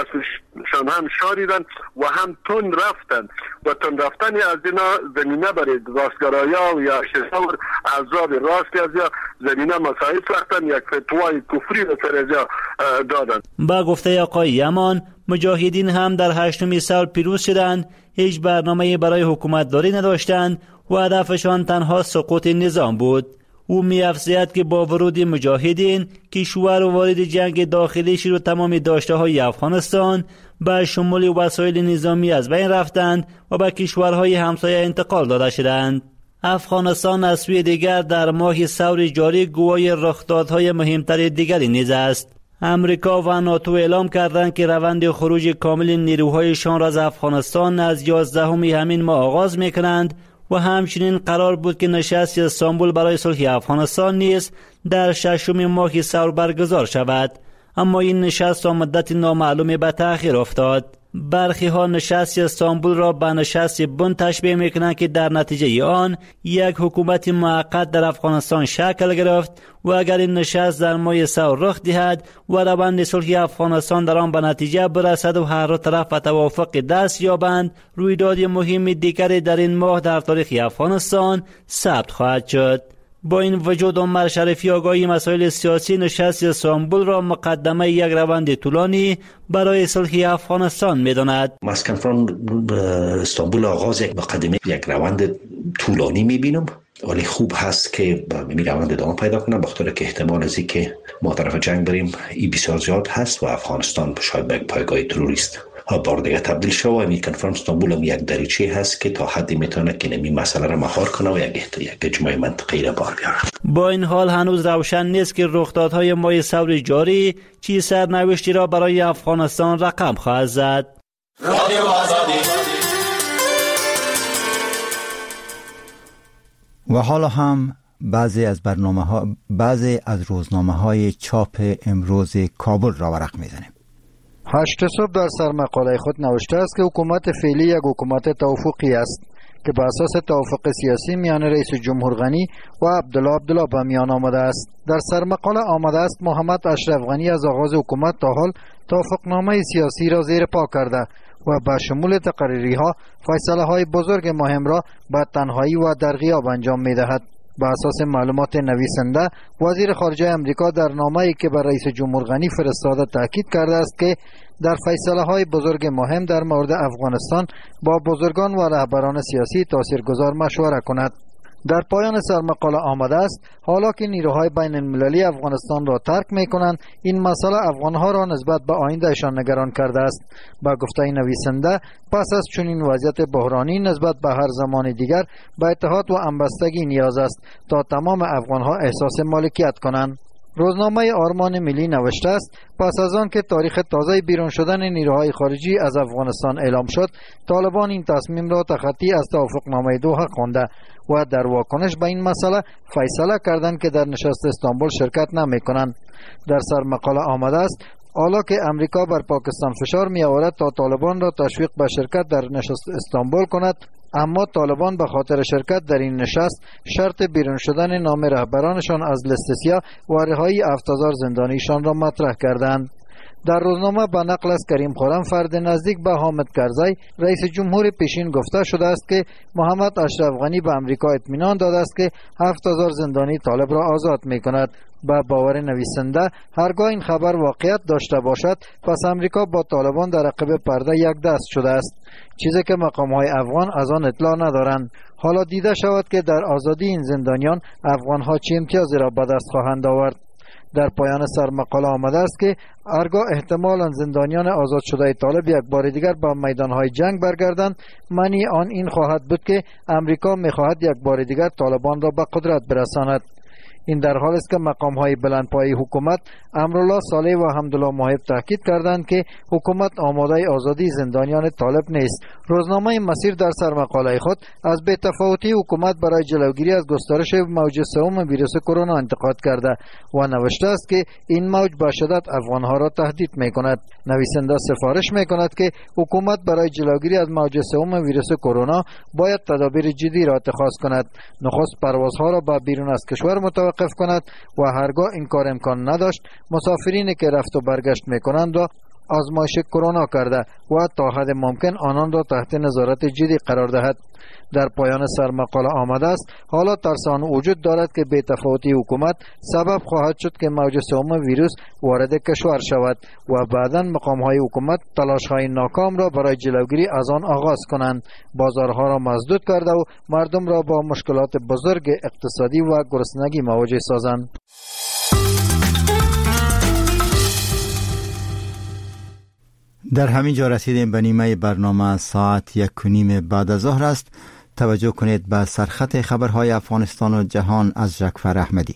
ازشان هم شاریدن و هم تون رفتن و تون رفتن از اینا زمینه برای راستگرایا و یا شرور اعضاب راستی از یا زمینه مسائل ساختن، یک فتوای کفری را سر ازیا دادن. با گفته آقای یمان، مجاهدین هم در 8 سال پیروز شدند، هیچ برنامه‌ای برای حکومتداری نداشتند و هدفشان تنها سقوط نظام بود. او می‌افزاید که با ورود مجاهدین، کشور وارد جنگ داخلی شد و تمام داشته‌های افغانستان به شمول وسایل نظامی از بین رفتند و به کشورهای همسایه انتقال داده شدند. افغانستان از سوی دیگر در ماه ثور جاری گواه رخدادهای مهمتر دیگری نیز است. امریکا و ناتو اعلام کردند که روند خروج کامل نیروهایشان را از افغانستان از 11 همین ماه آغاز می‌کنند و همچنین قرار بود که نشست استانبول برای صلح افغانستان نیز در 6 ماه ثور برگزار شود، اما این نشست تا مدت نامعلوم به تأخیر افتاد. برخی ها نشست استانبول را به نشست بن تشبیه میکنند که در نتیجه آن یک حکومت موقت در افغانستان شکل گرفت و اگر این نشست در ماه ثور رخ دهد و روند صلح افغانستان در آن به نتیجه برسد و هر دو طرف به توافق دست یابند، رویداد مهم دیگری در این ماه در تاریخ افغانستان ثبت خواهد شد. با این وجود عمر شریفی آگاهی مسائل سیاسی نشست استانبول را مقدمه یک روند طولانی برای صلح افغانستان می‌داند. مسکن استانبول آغاز یک مقدمه، یک روند طولانی می‌بینم، ولی خوب هست که می روند ادامه پیدا کنه، بخاطر که احتمال از اینکه ما طرف جنگ بریم این بسیار زیاد هست و افغانستان شاید به یک پایگاه تروریست بار دیگه تبدیل شد و این کنفرانس استانبول هم یک دریچه هست که تا حدی میتونه که این مسئله را مهار کنه و یک اجماع منطقی را بار بیاره. با این حال هنوز روشن نیست که رخدادهای ماه ثور جاری چه سرنوشتی را برای افغانستان رقم خواهد زد. رادیو آزادی. و حالا هم بعضی از روزنامه‌های چاپ امروز کابل را ورق می‌زنیم. 8 صبح در سرمقاله خود نوشته است که حکومت فعلی یک حکومت توافقی است که بر اساس توافق سیاسی میان رئیس جمهور غنی و عبدالله به میان آمده است. در سرمقاله آمده است محمد اشرف غنی از آغاز حکومت تا حال توافقنامه سیاسی را زیر پا کرده و به شمول تقرری‌ها فیصله‌های بزرگ مهم را به تنهایی و در غیاب انجام می‌دهد. به اساس معلومات نویسنده، وزیر خارجه امریکا در نامه‌ای که به رئیس جمهور غنی فرستاده تاکید کرده است که در فیصله‌های بزرگ مهم در مورد افغانستان با بزرگان و رهبران سیاسی تاثیرگذار مشوره کند. در پایان سرمقاله آمده است حالا که نیروهای بین المللی افغانستان را ترک می کنند، این مسئله افغانها را نسبت به آیندهشان نگران کرده است. با گفته نویسنده، پس از چنین وضعیت بحرانی نسبت به هر زمان دیگر به اتحاد و همبستگی نیاز است تا تمام افغانها احساس مالکیت کنند. روزنامه آرمان ملی نوشته است پس از آن که تاریخ تازه بیرون شدن نیروهای خارجی از افغانستان اعلام شد، طالبان این تصمیم را تخطی از توافقنامه دوحه خوانده و در واکنش به این مسئله فیصله کردند که در نشست استانبول شرکت نمی کنند. در سرمقاله آمده است حالا که امریکا بر پاکستان فشار می آورد تا طالبان را تشویق به شرکت در نشست استانبول کند، اما طالبان به خاطر شرکت در این نشست شرط بیرون شدن نام رهبرانشان از لیست سیاه و رهایی 7000 زندانیشان را مطرح کردند. در روزنامه به نقل از کریم خرم، فرد نزدیک به حامد کرزی، رئیس جمهور پیشین، گفته شده است که محمد اشرف غنی به امریکا اطمینان داده است که 7000 زندانی طالب را آزاد می کند. به باور نویسنده، هرگاه این خبر واقعیت داشته باشد، پس امریکا با طالبان در عقب پرده یک دست شده است، چیزی که مقام‌های افغان از آن اطلاع ندارند. حالا دیده شود که در آزادی این زندانیان افغان‌ها چه امتیازی را به دست خواهند آورد. در پایان سرمقاله آمده است که هرگاه احتمالاً زندانیان آزاد شده طالب یک بار دیگر به میدانهای جنگ برگردند، معنی آن این خواهد بود که امریکا می‌خواهد یک بار دیگر طالبان را به قدرت برساند. این در حال است که مقام‌های بلندپایه حکومت امرالله صالح و حمدالله محب تاکید کردند که حکومت آماده آزادی زندانیان طالب نیست. روزنامه مسیر در سرمقاله خود از بی‌تفاوتی حکومت برای جلوگیری از گسترش موج سوم ویروس کرونا انتقاد کرده و نوشته است که این موج به شدت افغانها را تهدید می‌کند. نویسنده سفارش می‌کند که حکومت برای جلوگیری از موج سوم ویروس کرونا باید تدابیر جدی را اتخاذ کند. نخست پروازها را به بیرون از کشور متوقف کند و هرگاه این کار امکان نداشت مسافرینی که رفت و برگشت می‌کنند و آزمایش کرونا کرده و تا حد ممکن آنان را تحت نظارت جدی قرار دهد. در پایان سرمقاله آمده است حالا ترس آن وجود دارد که بی‌تفاوتی حکومت سبب خواهد شد که موج سوم ویروس وارد کشور شود و بعداً مقام‌های حکومت تلاش‌های ناکام را برای جلوگیری از آن آغاز کنند، بازارها را مسدود کرده و مردم را با مشکلات بزرگ اقتصادی و گرسنگی مواجه سازند. در همین جا رسیدیم به نیمه برنامه. ساعت 1:30 بعد از ظهر است. توجه کنید به سرخط خبرهای افغانستان و جهان از جعفر احمدی.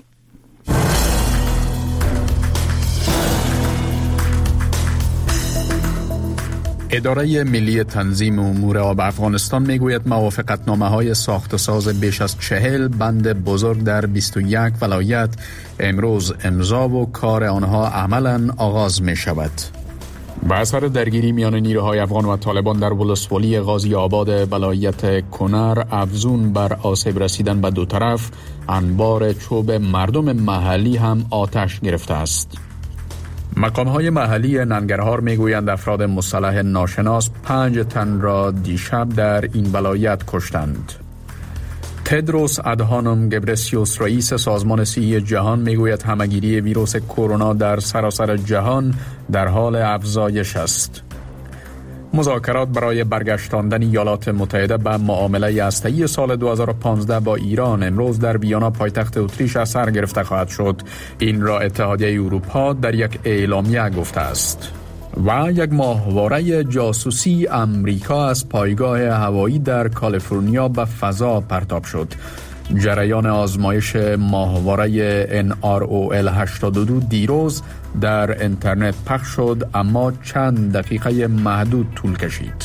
اداره ملی تنظیم امور آب افغانستان میگوید موافقتنامه‌های ساخت و ساز بیش از 40 بند بزرگ در 21 ولایت امروز امضا و کار آنها عملاً آغاز می شود. به اثر درگیری میان نیروهای افغان و طالبان در ولسوالی غازی آباد ولایت کنر افزون بر آسیب رسیدن به دو طرف، انبار چوب مردم محلی هم آتش گرفته است. مقام‌های محلی ننگرهار میگویند افراد مسلح ناشناس 5 تن را دیشب در این ولایت کشتند. تدروس ادهانوم گبرسیوس رئیس سازمان صحی جهان میگوید همه‌گیری ویروس کرونا در سراسر جهان در حال افزایش است. مذاکرات برای برگشتاندن ایالات متحده به معامله هسته‌ای سال 2015 با ایران امروز در ویانا پایتخت اتریش از سر گرفته خواهد شد. این را اتحادیه اروپا در یک اعلامیه گفته است. و یک ماهواره جاسوسی امریکا از پایگاه هوایی در کالیفرنیا به فضا پرتاب شد. جریان آزمایش ماهواره NROL 82 دیروز در اینترنت پخش شد اما چند دقیقه محدود طول کشید.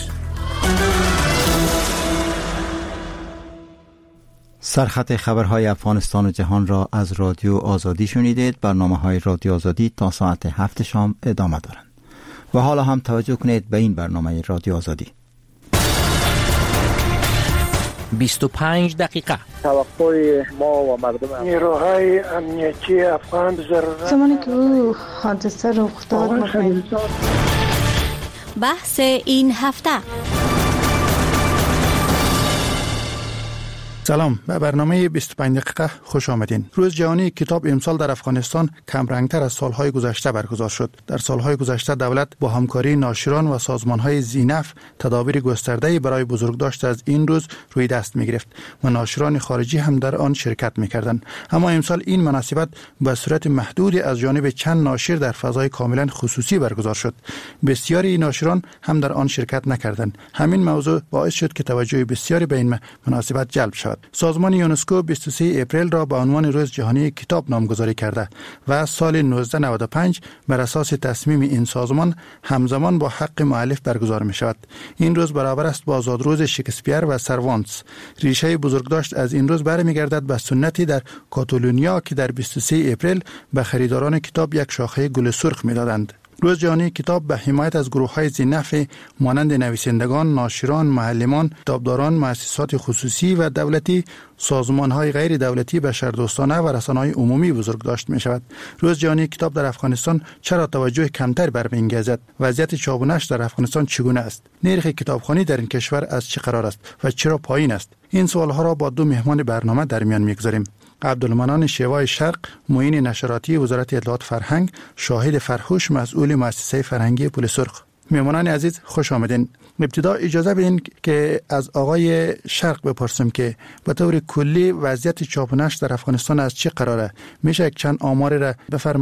سرخط خبرهای افغانستان و جهان را از رادیو آزادی شنیدید. برنامه‌های رادیو آزادی تا ساعت 7 شام ادامه دارند. و حالا هم توجه کنید به این برنامه رادیو آزادی. 25 دقیقه توقع ما و مردم نیروهای امنیتی افغان ضرورت زمانی که او حادثه رخ داد بحث این هفته. سلام، به برنامه 25 دقیقه خوش آمدین. روز جهانی کتاب امسال در افغانستان کم رنگتر از سالهای گذشته برگزار شد. در سالهای گذشته دولت با همکاری ناشران و سازمانهای ذینفع تدابیر گسترده‌ای برای بزرگداشت از این روز روی دست می‌گرفت و ناشران خارجی هم در آن شرکت می‌کردند. اما امسال این مناسبت به صورت محدودی از جانب چند ناشر در فضای کاملا خصوصی برگزار شد. بسیاری ناشران هم در آن شرکت نکردند. همین موضوع باعث شد که توجه بسیاری به این مناسبت جلب شود. سازمان یونسکو 23 اپریل را به عنوان روز جهانی کتاب نامگذاری کرده و سال 1995 بر اساس تصمیم این سازمان همزمان با حق مؤلف برگزار می شود. این روز برابر است با آزادروز شکسپیر و سروانتس. ریشه بزرگداشت از این روز برمیگردد به سنتی در کاتالونیا که در 23 اپریل به خریداران کتاب یک شاخه گل سرخ می دادند. روز جهانی کتاب به حمایت از گروه‌های ذی‌نفع مانند نویسندگان، ناشران، معلمان، کتابداران، مؤسسات خصوصی و دولتی، سازمان‌های غیر دولتی، بشردوستانه و رسانه‌های عمومی بزرگداشت می‌شود. روز جهانی کتاب در افغانستان چرا توجه کمتر برمی‌انگیزد؟ وضعیت چاپ و نشر در افغانستان چگونه است؟ نرخ کتابخوانی در این کشور از چه قرار است و چرا پایین است؟ این سوال‌ها را با دو مهمان برنامه در میان می‌گذاریم. عبدالمنان شیوای شرق، معین نشراتی وزارت اطلاعات فرهنگ، شاهد فرهوش، مسئول مؤسسه فرهنگی پل سرخ. مهمانان عزیز خوش آمدین. ابتدا اجازه بدین که از آقای شرق بپرسم که به طور کلی وضعیت چاپ و نشر در افغانستان از چه قراره؟ میشه یک چند آمار را بفرمایید؟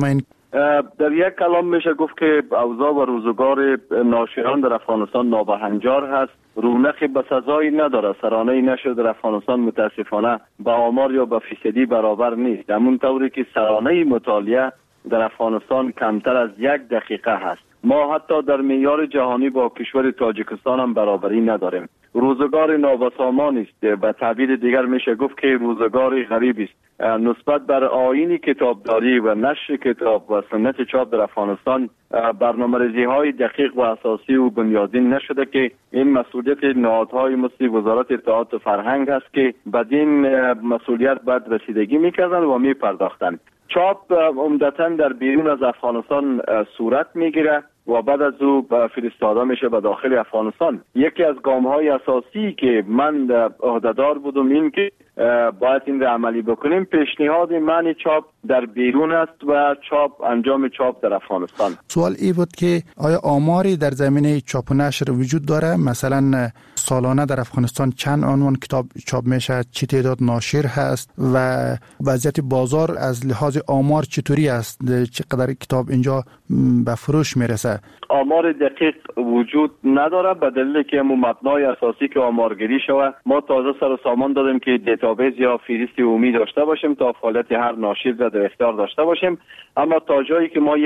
در یک کلام میشه گفت که اوضاع و روزگار ناشران در افغانستان نابهنجار هست. رونقی به سزایی نداره. سرانه‌ای نشد در افغانستان متاسفانه به آمار یا به فیصدی برابر نیست. همون طوری که سرانه مطالعه در افغانستان کمتر از 1 دقیقه هست. ما حتی در معیار جهانی با کشور تاجیکستان هم برابری نداریم. روزگار نابسامان است. به تعبیر دیگر میشه گفت که روزگار غریب است. نسبت بر آیین کتابداری و نشر کتاب و سنت چاپ در افغانستان برنامه‌ریزی های دقیق و اساسی و بنیادین نشده که این مسئولیت نهادهای مثل وزارت اطلاعات و فرهنگ است که بدین مسئولیت باید رسیدگی میکردن و میپرداختن. چاپ عمدتاً در بیرون از افغانستان صورت میگیره و بعد از او فرستاده میشه به داخل افغانستان. یکی از گام‌های اساسی که من عهده‌دار بودم این که باید این را عملی بکنیم. پیشنهاد منع چاپ در بیرون است و انجام چاپ در افغانستان. سوال ای بود که آیا آماری در زمینه چاپ و نشر وجود داره؟ مثلا سالانه در افغانستان چند عنوان کتاب چاپ میشه؟ چه تعداد ناشر هست و وضعیت بازار از لحاظ آمار چطوری است؟ چقدر کتاب اینجا به فروش میرسه؟ آمار دقیق وجود نداره به دلیل که مبنای اساسی که آمارگیری شود. ما تازه سر و سامان دادیم که دیتابیس یا فهرست عمومی داشته باشیم تا فعالیت هر ناشر را در اختیار داشته باشیم. اما تا جایی که ما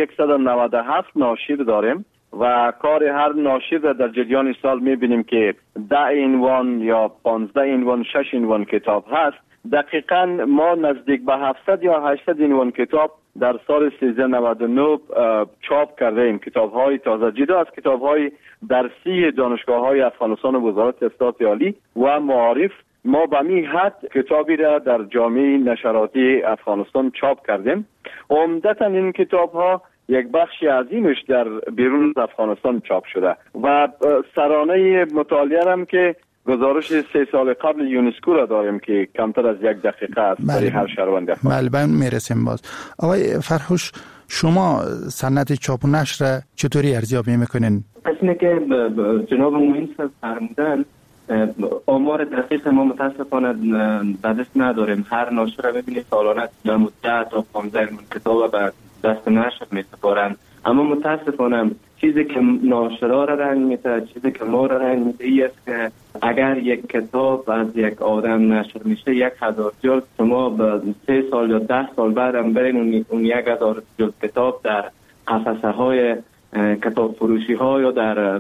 197 ناشر داریم و کار هر ناشر را در جریان سال میبینیم که 10 عنوان یا 15 عنوان 6 عنوان کتاب هست. دقیقاً ما نزدیک به 700 یا 800 عنوان کتاب در سال 1399 چاپ کرده ایم. کتاب‌های تازه جدا از کتاب‌های درسی دانشگاه‌های افغانستان و وزارت اطلاعات عالی و معارف ما به می حد کتابی را در جامعه نشراتی افغانستان چاپ کردیم. عمدتاً این کتاب‌ها یک بخش عظیمش در بیرون از افغانستان چاپ شده و سرانه مطالعه هم که گزارش 3 سال قبل یونسکو را داریم که کمتر از 1 دقیقه است برای هر شهروند. بله میرسیم باز. آقای فرهوش، شما سنت چاپ و نشر چطوری ارزیابی میکنین؟ اصلا که جناب معین فرمودن آمار دقیق ما متاسفانه به دست نداریم. هر ناشر را ببینید سالانه 10 تا 15 کتاب به دست نشر میسپارند. اما متاسفانه چیزی که ناشرا را رنگ میده، چیزی که ما را رنگ میده ای است که اگر یک کتاب از یک آدم نشر میشه 1000 جلد، شما به 3 سال یا 10 سال بعد هم برین اون 1000 جلد کتاب در قفسه های کتاب فروشی ها یا در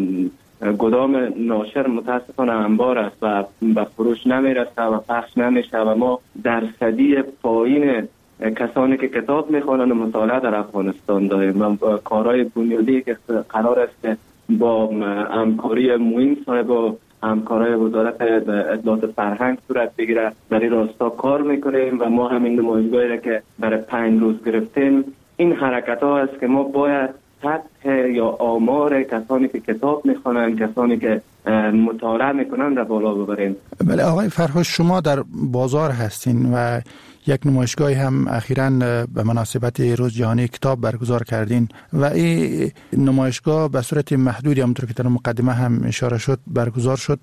گدام ناشر متاسفانه انبار است و به فروش نمیرسه و پخش نمیشه و ما درصدی پایین کسانی که کتاب میخوانند و مطالعه در افغانستان داریم و کارهای بنیادی که قرار است که با همکاری معین صاحب و همکارای وزارت اطلاعات فرهنگ صورت بگیره در این راستا کار میکنیم و ما همین نمایشگاهی را که برای 5 روز گرفتیم، این حرکت ها است که ما باید سطح یا آمار کسانی که کتاب میخوانند، کسانی که مطالعه میکنند را بالا ببریم. بله آقای فرهوش، شما در بازار هستین و یک نمایشگاهی هم اخیراً به مناسبت روز جهانی کتاب برگزار کردین و این نمایشگاه به صورت محدودی همونطور که در مقدمه هم اشاره شد برگزار شد.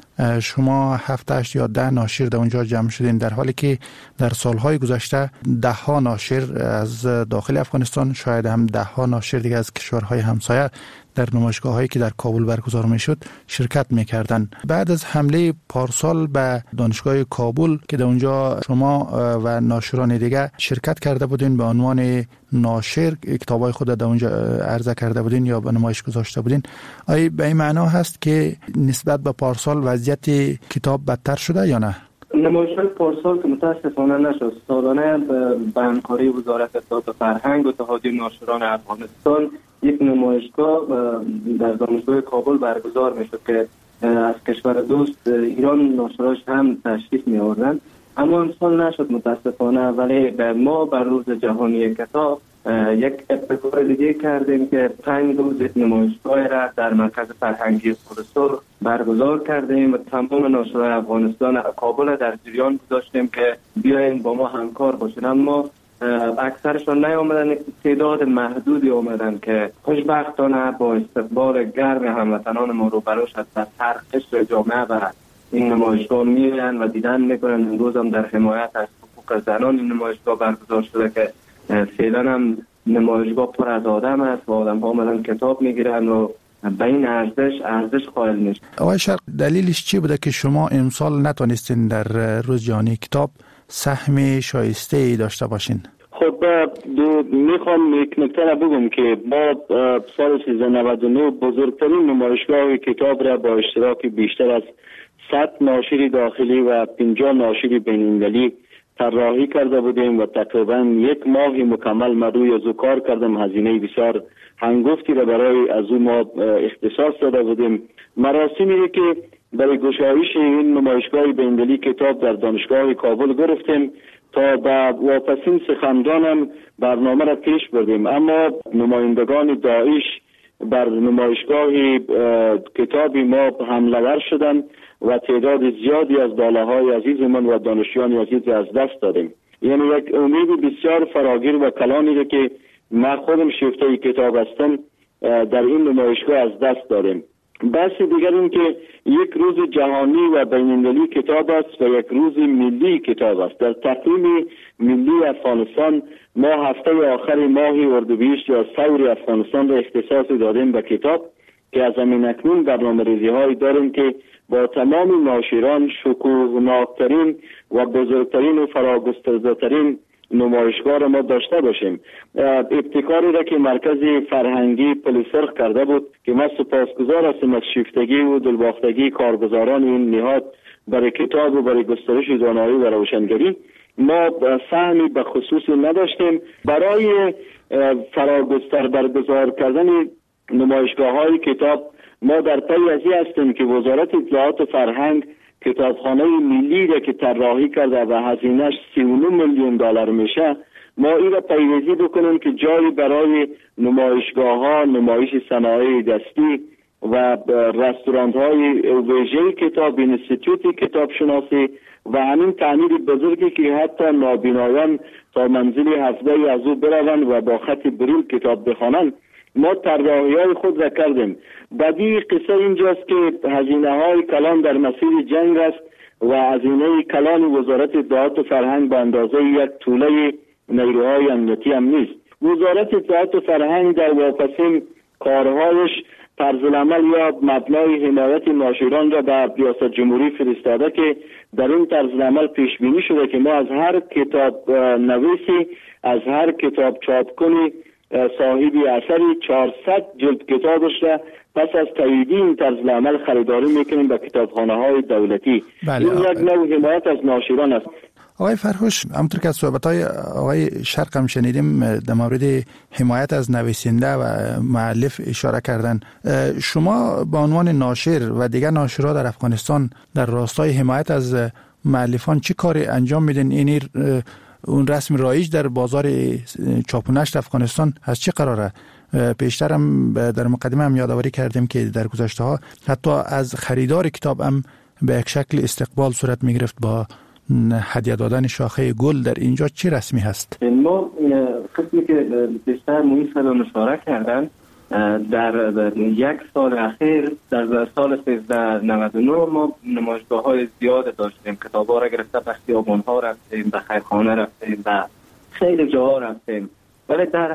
شما 7 8 یا 10 ناشر در اونجا جمع شدین، در حالی که در سالهای گذشته 10 ناشر از داخل افغانستان، شاید هم 10 ناشر دیگه از کشورهای همسایه در نمایشگاه هایی که در کابل برگزار می شد شرکت می کردن. بعد از حمله پارسال به دانشگاه کابل که در اونجا شما و ناشران دیگه شرکت کرده بودین به عنوان ناشر، کتابای خود در اونجا عرضه کرده بودین یا به نمایش گذاشته بودین، آیا به این معنا هست که نسبت به پارسال وضعیت کتاب بدتر شده یا نه؟ نمایش‌های پارسال که متاسفانه نشد. سالانه به همکاری وزارت اطلاعات و فرهنگ و اتحادیه ناشران افغانستان یک نمایشگاه در دانشگاه کابل برگزار میشد که از کشور دوست ایران ناشراش هم تشریف می آوردند، اما امسال نشد متاسفانه. ولی ما بر روز جهانی کتاب یک ابتکار دیگه کردیم که 5 روز نمایشگاه را در مرکز فرهنگی پرسرخ برگزار کردیم و تمام ناشرای افغانستان کابل در جریان گذاشتیم که بیاین با ما همکار باشین. اما اکثرشان نیامدن، تعداد محدودی آمدن که خوشبختانه با استقبال گرم هموطنان ما روبرو شد و هر قشر جامعه و این نمایشگاه میرن و دیدن میکنن. امروز هم در حمایت از حقوق زنان این نمایشگاه برگزار شده که فعلا هم نمایشگاه پر از آدم است و آدم ها آمدن کتاب میگیرن و به این ارزش قائل میشه. آقای شرق، دلیلش چی بوده که شما امسال نتونستین در روز جهانی کتاب سهم شایسته ای داشته باشین؟ خب میخوام یک نکته را بگم که ما سال 1399 بزرگترین نمایشگاه کتاب را با اشتراک بیشتر از 100 ناشر داخلی و 50 ناشر بین‌المللی طراحی کرده بودیم و تقریبا یک ماه مکمل من روی از او کار کردم. هزینه بسیار هنگفتی را برای از او ما اختصاص داده بودیم. مراسمی که برای گشایش این نمایشگاه بین‌المللی کتاب در دانشگاه کابل گرفتیم تا با واپسین سخنرانم برنامه را پیش بردیم، اما نمایندگان داعش بر نمایشگاه کتاب ما حمله ور شدند و تعداد زیادی از داله‌های عزیزمان و دانشجویان عزیز از دست دادیم. یعنی یک امید بسیار فراگیر و کلانی که من خودم شیفته کتاب هستم در این نمایشگاه از دست دادیم. بحث دیگر این که یک روز جهانی و بین‌المللی کتاب است و یک روز ملی کتاب است. در تقویم ملی افغانستان ما هفته آخر ماه اردیبهشت یا ثور افغانستان را اختصاص دادیم به کتاب که از همین اکنون برنامه‌ریزی هایی داریم که با تمام ناشران شکوهناکترین و بزرگترین و فراگسترده‌ترین نمایشگاه را ما داشته باشیم. ابتکاری را که مرکز فرهنگی پلیسرخ کرده بود که من سپاسگزار هستم از شیفتگی و دلباختگی کارگزاران این نهاد برای کتاب و برای گسترش دانایی و روشنگری، ما سهمی به خصوصی نداشتیم. برای فراگستر برگزار کردن نمایشگاه های کتاب ما در پی از این هستیم که وزارت اطلاعات و فرهنگ کتابخانه ملی را که طراحی کرده و هزینه‌اش 39 میلیون دلار میشه، ما این را پیریزی بکنیم که جایی برای نمایشگاه ها، نمایش صنایع دستی و رستوران های ویژه کتاب، اینستیتوت کتاب شناسی و همین تعمیر بزرگی که حتی نابینایان تا منزل هفته از او بروند و با خط بریل کتاب بخوانند، ما طراحی‌های خود را کردیم. بدی قصه اینجاست که هزینه‌های کلان در مسیر جنگ است و هزینه کلان وزارت اطلاعات و فرهنگ به اندازه یک توله نیروهای امنیتی هم نیست. وزارت اطلاعات و فرهنگ در واپسین کارهایش طرزالعمل یا مبنای حمایت ناشران را به ریاست جمهوری فرستاده که در این طرزالعمل پیش بینی شده که ما از هر کتاب نویسی، از هر کتاب چاپکنی صاحب اثری 400 جلد کتابش را پس از تایید این طرزالعمل خریداری میکنیم به کتابخانه های دولتی. این یک نوع حمایت از ناشران است. آقای فرهوش، همونطور که از صحبت‌های آقای شرق هم شنیدیم در مورد حمایت از نویسنده و مؤلف اشاره کردن، شما به عنوان ناشر و دیگر ناشرها در افغانستان در راستای حمایت از مؤلفان چی کاری انجام میدین؟ این اون رسم رایج در بازار چاپ و نشر افغانستان از چه قراره؟ پیشتر هم در مقدمه هم یادآوری کردیم که در گذشته ها حتی از خریدار کتاب هم به یک شکل استقبال صورت می گرفت با هدیه دادن شاخه گل. در اینجا چه رسمی هست؟ ما قسمی که بیشتر محیط سلام اشاره کردن در یک سال اخیر، در سال 1399 ما نمایشگاه های زیاد داشتیم. کتاب ها را گرفته به خیابان ها رفتیم، به خیرخانه رفتیم، به خیلی جاها رفتیم، ولی در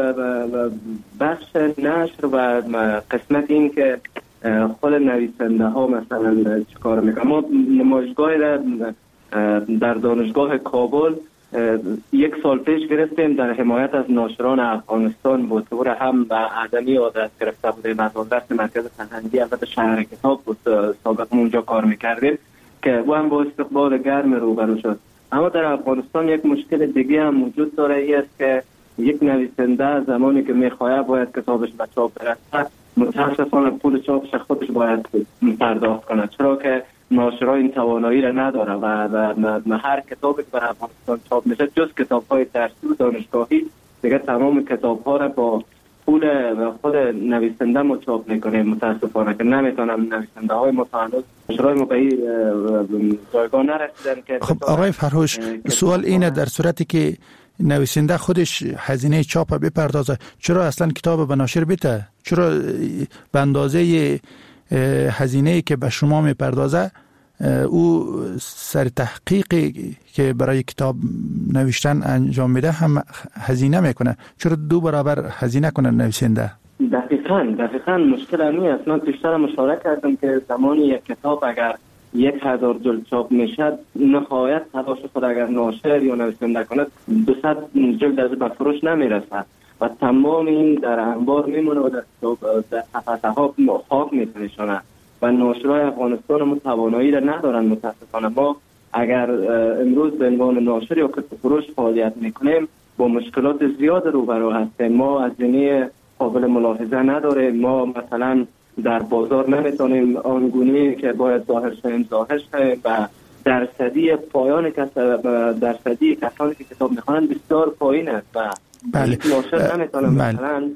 بخش نشر و قسمت این که خود نویسنده ها مثلا چیکار میکنن، ما نمایشگاه را در دانشگاه کابل یک سال پیش گرفتیم در حمایت از ناشران افغانستان. به طور هم به عدمی عادت گرفته بودیم از آدرس مرکز فرهنگی البته شهر کتاب بود، سابقا اونجا کار میکردیم که او هم با استقبال گرم روبرو شد. اما در افغانستان یک مشکل دیگه هم وجود داره، این است که یک نویسنده زمانی که میخواد باید کتابش به چاپ برسه، متاسفانه پول چاپش خودش باید پرداخت کنه، چرا که ناشرها این توانایی را نداره و هر کتابی که در افغانستان چاپ میشه جز کتاب‌های درسی و دانشگاهی دیگه تمام کتاب‌ها را با پول خود نویسنده ما چاپ میکنیم. متاسفانه که نمیتونم نویسنده های متعهد ناشرای ما به جایگاه نرسیدن که خب آقای فرهوش، سوال اینه در صورتی که نویسنده خودش هزینه چاپ بپردازه، چرا اصلا کتاب به ناشر بده؟ چرا به اندازه هزینه‌ای که به شما میپردازه او سر تحقیقی که برای کتاب نوشتن انجام میده هم هزینه میکنه. چرا 2 برابر هزینه کنه نویسنده؟ دقیقاً مشکل همی است. من پیشتر مشاوره کردم که زمانی یک کتاب اگر 1000 جلد چاپ میشد، نهایت تلاش خود اگر ناشر یا نویسنده کند 200 جلد از به فروش نمیرسد و تمام این در انبار میمونه و در قفسه ها خاک میتنشانه و ناشرای افغانستان ما توانایی را ندارن. متاسفانه ما اگر امروز به عنوان ناشر یا کتاب فروش فعالیت میکنیم با مشکلات زیاد روبرو هستیم. ما از جنی قابل ملاحظه نداریم. ما مثلا در بازار نمیتونیم آنگونی که باید ظاهر شویم و درصدی پایان درصدی کسانی که کتاب میخوانند بسیار پایین است و ناشر نمیتونه مثلا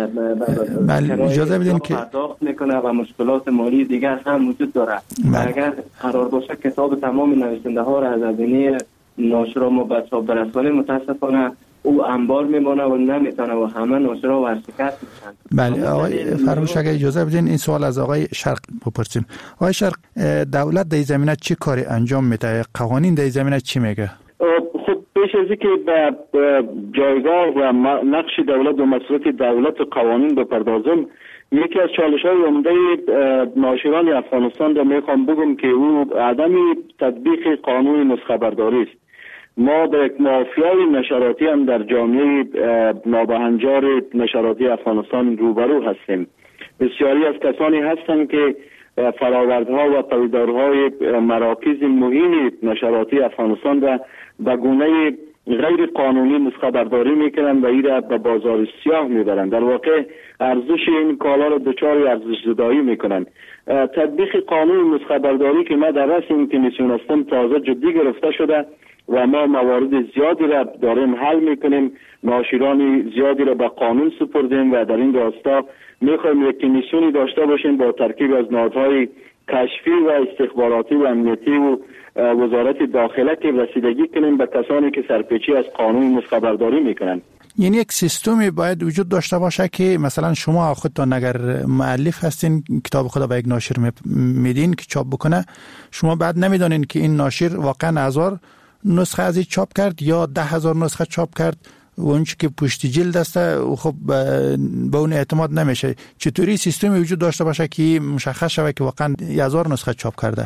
اجازه بدین که پرداخت میکنه و مشکلات مالی دیگر هم وجود داره. اگر قرار باشه کتاب تمام نویسنده ها را از ادینه ناشرا ما به چاپ برسانیم، متاسفانه او انبار میمونه و نمیتونه و همه ناشرا ورشکست میشن. بله آقای فرموش، اگر اجازه بدین این سوال از آقای شرق بپرسیم. آقای شرق، دولت در زمینه چه کاری انجام میده؟ قوانین در زمینه چی میگه؟ خب پیش از اینکه به جایگاه و نقش دولت و مسئولیت دولت و قوانین بپردازم، یکی از چالش‌های عمده ناشران افغانستان را میخوام بگم که او عدم تطبیق قانون نسخه برداری است. ما به یک مافیای نشراتی هم در جامعه نابهنجار نشراتی افغانستان روبرو هستیم. بسیاری از کسانی هستند که فراوردها و پایدارهای مراکز مهم نشراتی افغانستان را به گونه غیر قانونی نسخه برداری میکنند و این را به بازار سیاه میبرند. در واقع ارزش این کالا را دچار ارزش زدایی میکنند. تطبیق قانون نسخه برداری که ما در رأس این کمیسیون هستم تازه جدی گرفته شده و ما موارد زیادی را داریم حل میکنیم. ناشران زیادی را به قانون سپردیم و در این راستا میخوایم یک کمیسیونی داشته باشیم با ترکیب از نهادهای کشفی و استخباراتی و امنیتی و وزارت داخله که رسیدگی کنیم به کسانی که سرپیچی از قانون نسخه برداری میکنن. یعنی یک سیستمی باید وجود داشته باشه که مثلا شما خودتان اگر مؤلف هستین کتاب خدا به یک ناشر میدین که چاپ بکنه، شما بعد نمیدونین که این ناشر واقعا 1000 نسخه از این چاپ کرد یا 10,000 نسخه چاپ کرد و اونچه که پشت جلد است خب به اون اعتماد نمیشه. چطوری سیستمی وجود داشته باشه که مشخص شود که واقعا 1000 نسخه چاپ کرده؟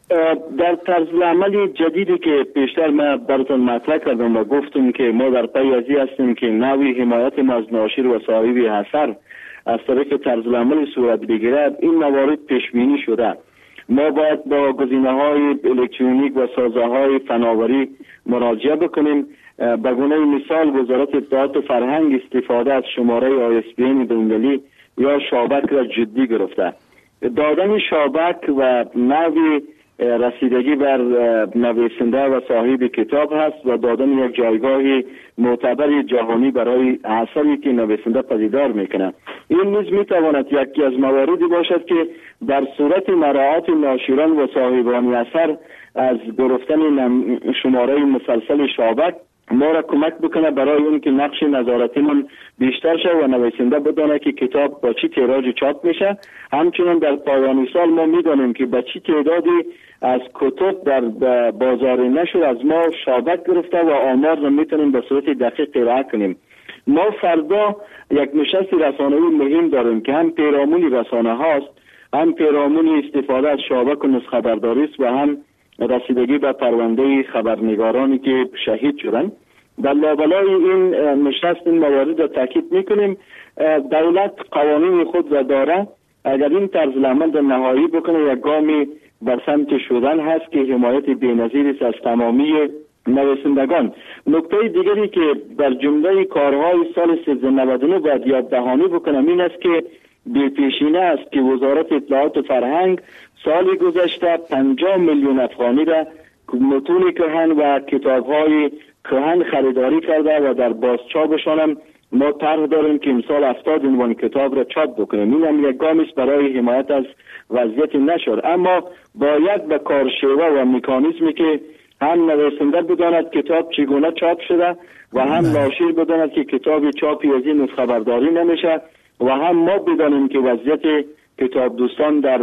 در طرز عمل جدیدی که پیشتر ما براتون مطرح کردم و گفتم که ما در پی ازی هستیم که نوی حمایت ما از ناشر و صاحب اثر از طریق طرز عمل صورت بگیرد، این موارد پیش بینی شده. ما باید با گزینه‌های الکترونیک و سازه‌های فناوری مراجعه بکنیم. به گونه مثال وزارت اطلاعات و فرهنگ استفاده از شماره ISBN بین‌المللی یا شابک را جدی گرفته. دادن شابک و نوی رسیدگی بر نویسنده و صاحب کتاب هست و دادن یک جایگاه معتبر جهانی برای اثری که نویسنده پدیدار میکنه. این نیز میتواند یکی از مواردی باشد که در صورت مراعات ناشران و صاحبان اثر از گرفتن شماره مسلسل شابک ما را کمک بکنه برای اون که نقش نظارتیمون بیشتر شه و نویسنده بدانه که کتاب با چی تیراژ چاپ میشه. همچنین در پایان سال ما میدانیم که با چی تعدادی از کتب در بازار نشر از ما شابک گرفته و آمار را میتونیم به صورت دقیق ارائه کنیم. ما فردا یک نشست رسانه‌ای مهم داریم که هم پیرامون رسانه هاست، هم پیرامون استفاده از شابک و نسخه برداری است و هم رسیدگی به پرونده خبرنگارانی که شهید شدن. در لابلای این نشست این موارد را تاکید میکنیم. دولت قوانین خود را داره. اگر این طرز عمل را نهایی بکنه یک گامی بر سمت شدن هست که حمایت بی‌نظیر است از تمامی نویسندگان. نکته دیگری که در جمله کارهای سال 1399 باید یاد دهانی بکنم این است که بی‌پیشینه است که وزارت اطلاعات و فرهنگ سال گذشته 50 میلیون افغانی را متون کهن و کتاب‌های کهن خریداری کرده و در بازچاپشان هم ما طرح داریم که امسال 70 عنوان کتاب را چاپ بکنیم. این هم یک گام است برای حمایت از وضعیت نشر، اما باید به کارشیوه و مکانیزمی که هم نویسنده بداند کتاب چگونه چاپ شده و هم ناشر بداند که کتاب چاپی از این نسخه برداری نمیشه و هم ما بدانیم که وضعیت کتاب دوستان در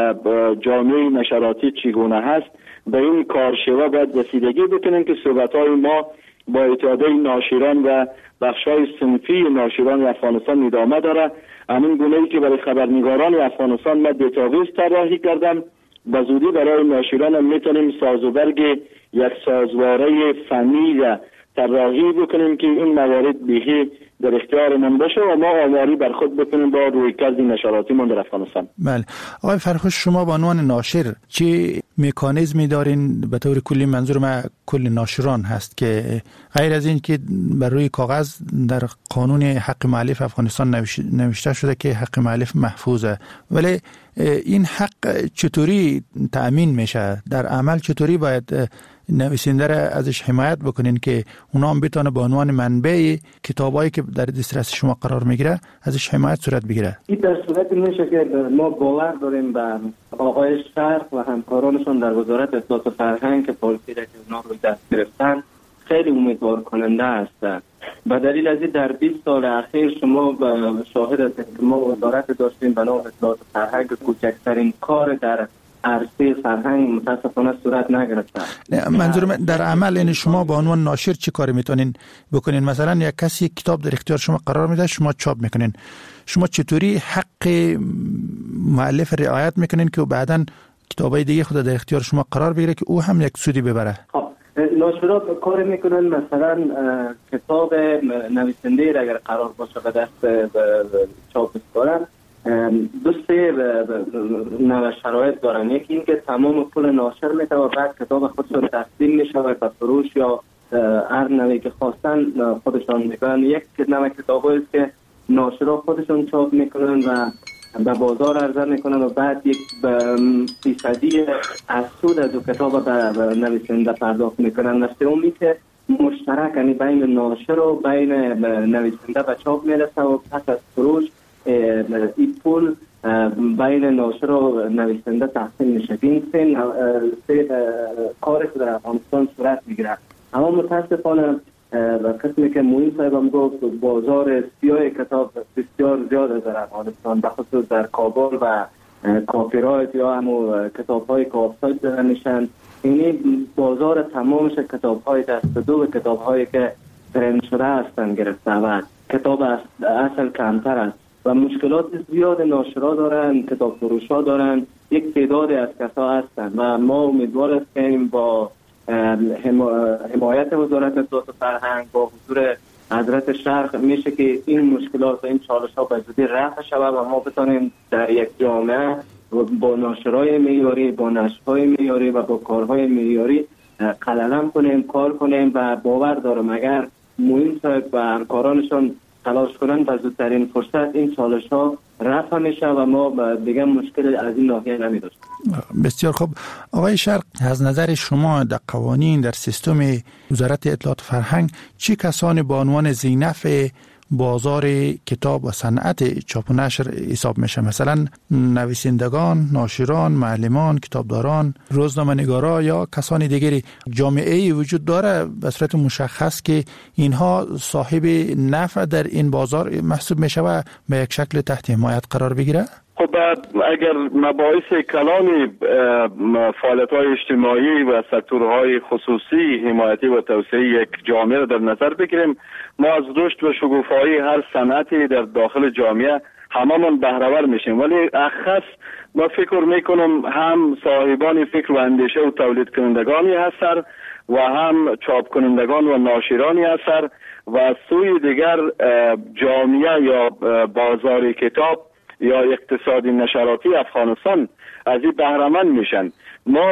جامعه نشراتی چگونه هست، به این کارشوا باید رسیدگی بکنیم که صحبت‌های ما با اتحادیه ناشران و بخش‌های صنفی ناشران افغانستان ادامه داره. همین گونه‌ای که برای خبرنگاران افغانستان من دیتابیس طراحی کردم، به زودی برای ناشران میتونیم سازوبرگ یک سازواره فنی و طراحی بکنیم که این موارد بهی در اختیارمون باشه و ما آماری بر خود بکنیم با رویکرد نشراتی من در افغانستان. بله آقای فرخوش، شما به عنوان ناشر چه مکانیزمی دارین؟ به طور کلی منظور ما کل ناشران هست که غیر از این که بر روی کاغذ در قانون حق مؤلف افغانستان نوشته شده که حق مؤلف محفوظه، ولی این حق چطوری تأمین میشه؟ در عمل چطوری باید نویسنده را ازش حمایت بکنین که اونا هم بتونه به عنوان منبع کتابایی که در دسترس شما قرار میگیره ازش حمایت صورت بگیره؟ این در صورتی میشه که ما باور داریم به آقای شرق و همکارانشون در وزارت اطلاعات و فرهنگ که پالیسی را که اونا روی دست گرفتن خیلی امیدوار کننده هستند. به دلیل از این در 20 سال اخیر شما شاهد هستید که ما وزارت داشتیم به نام اطلاعات و فرهنگ، کوچکترین کار در عرصه فرهنگ متاسفانه صورت نگرفته. منظور من در عمل یعنی شما به عنوان ناشر چی کاری میتونین بکنین؟ مثلا یک کسی کتاب در اختیار شما قرار میده، شما چاپ میکنین، شما چطوری حق مؤلف رعایت میکنین که بعداً کتابای دیگه خود در اختیار شما قرار بگیره که او هم یک سودی ببره؟ ناشرات کار میکنن مثلا کتاب نویسنده را اگر قرار باشه به دست چاپ بسپارن، دو سه نوع شرایط دارن. یکی این که تمام پول ناشر میده و بعد کتاب خودشون تقدیم میشه و به فروش یا هر نوعی که خواستن خودشان میکنن. یک نوع کتابایی است که ناشرا خودشون چاپ میکنن و به بازار عرضه میکنن و بعد یک فیصدی از سود از کتاب به نویسنده پرداخت میکنن. و سومی که مشترک یعنی بین ناشر و بین نویسنده به چاپ میرسه و پس از فروش این پول بین ناشر و نویسنده تقسیم میشه. این سه کاری که در افغانستان صورت میگیره. اما متاسفانه و قسمی که موین صاحبم گفت بازار سیاه کتاب بسیار زیاد در افغانستان، به خصوص در کابل و کافی رایت یا همون کتاب های که آفساید زده میشن. اینی بازار تمامش کتاب های دست دو و کتاب هایی که ترند شده هستن گرفته و کتاب اصل کمتر است و مشکلات زیاد ناشرا دارن، کتاب فروش ها دارن، یک تعداد از کسا هستن و ما امیدوار هستیم با حمایت وزارت اطلاعات و فرهنگ با حضور حضرت شرق میشه که این مشکلات و این چالش ها به زودی رفع شود و ما بتونیم در یک جامعه با ناشرای معیاری، با نشرهای معیاری و با کارهای معیاری قلم کنیم، کار کنیم و باور دارم اگر موین صاحب و همکارانشون تلاش کنن و زودترین فرصت این چالش ها رفع میشه و ما دیگه مشکل از این ناحیه نمیداشتیم. بسیار خوب. آقای شرق، از نظر شما در قوانین در سیستم وزارت اطلاعات فرهنگ چه کسانی به عنوان ذی‌نفع بازار کتاب و صنعت چاپ و نشر حساب میشه؟ مثلا نویسندگان، ناشران، معلمان، کتابداران، روزنامه‌نگارا یا کسان دیگری؟ جامعه‌ای وجود داره به صورت مشخص که اینها صاحب نفع در این بازار محسوب میشه و به یک شکل تحت حمایت قرار بگیره؟ خب اگر مباحث کلان فعالیت‌های اجتماعی و سکتورهای خصوصی حمایتی و توسعه یک جامعه را در نظر بگیریم، ما از رشد و شکوفایی هر صنعتی در داخل جامعه هممون بهره‌ور میشیم، ولی اخص ما فکر میکنم هم صاحبان فکر و اندیشه و تولید کنندگانی هستند و هم چاپ کنندگان و ناشرانی هستند و از سوی دیگر جامعه یا بازار کتاب یا اقتصادی نشراتی افغانستان از این بهره‌مند میشن. ما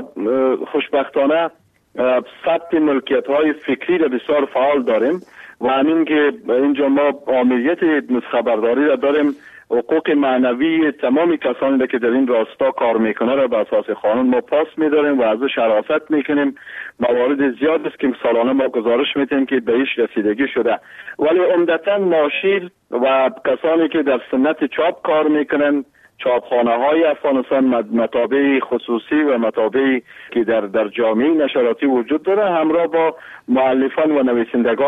خوشبختانه ثبت ملکیت‌های فکری را بسیار فعال داریم و همین که اینجا ما آمریت خبرداری را داریم، حقوق معنوی تمامی کسانی که در این راستا کار میکنه را به اساس قانون ما پاس میداریم و ازش شرافت میکنیم. موارد زیاد است که سالانه ما گزارش میدیم که به ایش رسیدگی شده، ولی عمدتاً ناشر و کسانی که در صنعت چاپ کار میکنن، چاپخانه های افغانستان، مطابع خصوصی و مطابعی که در جامعه نشراتی وجود داره، همراه با مؤلفان و نویسندگان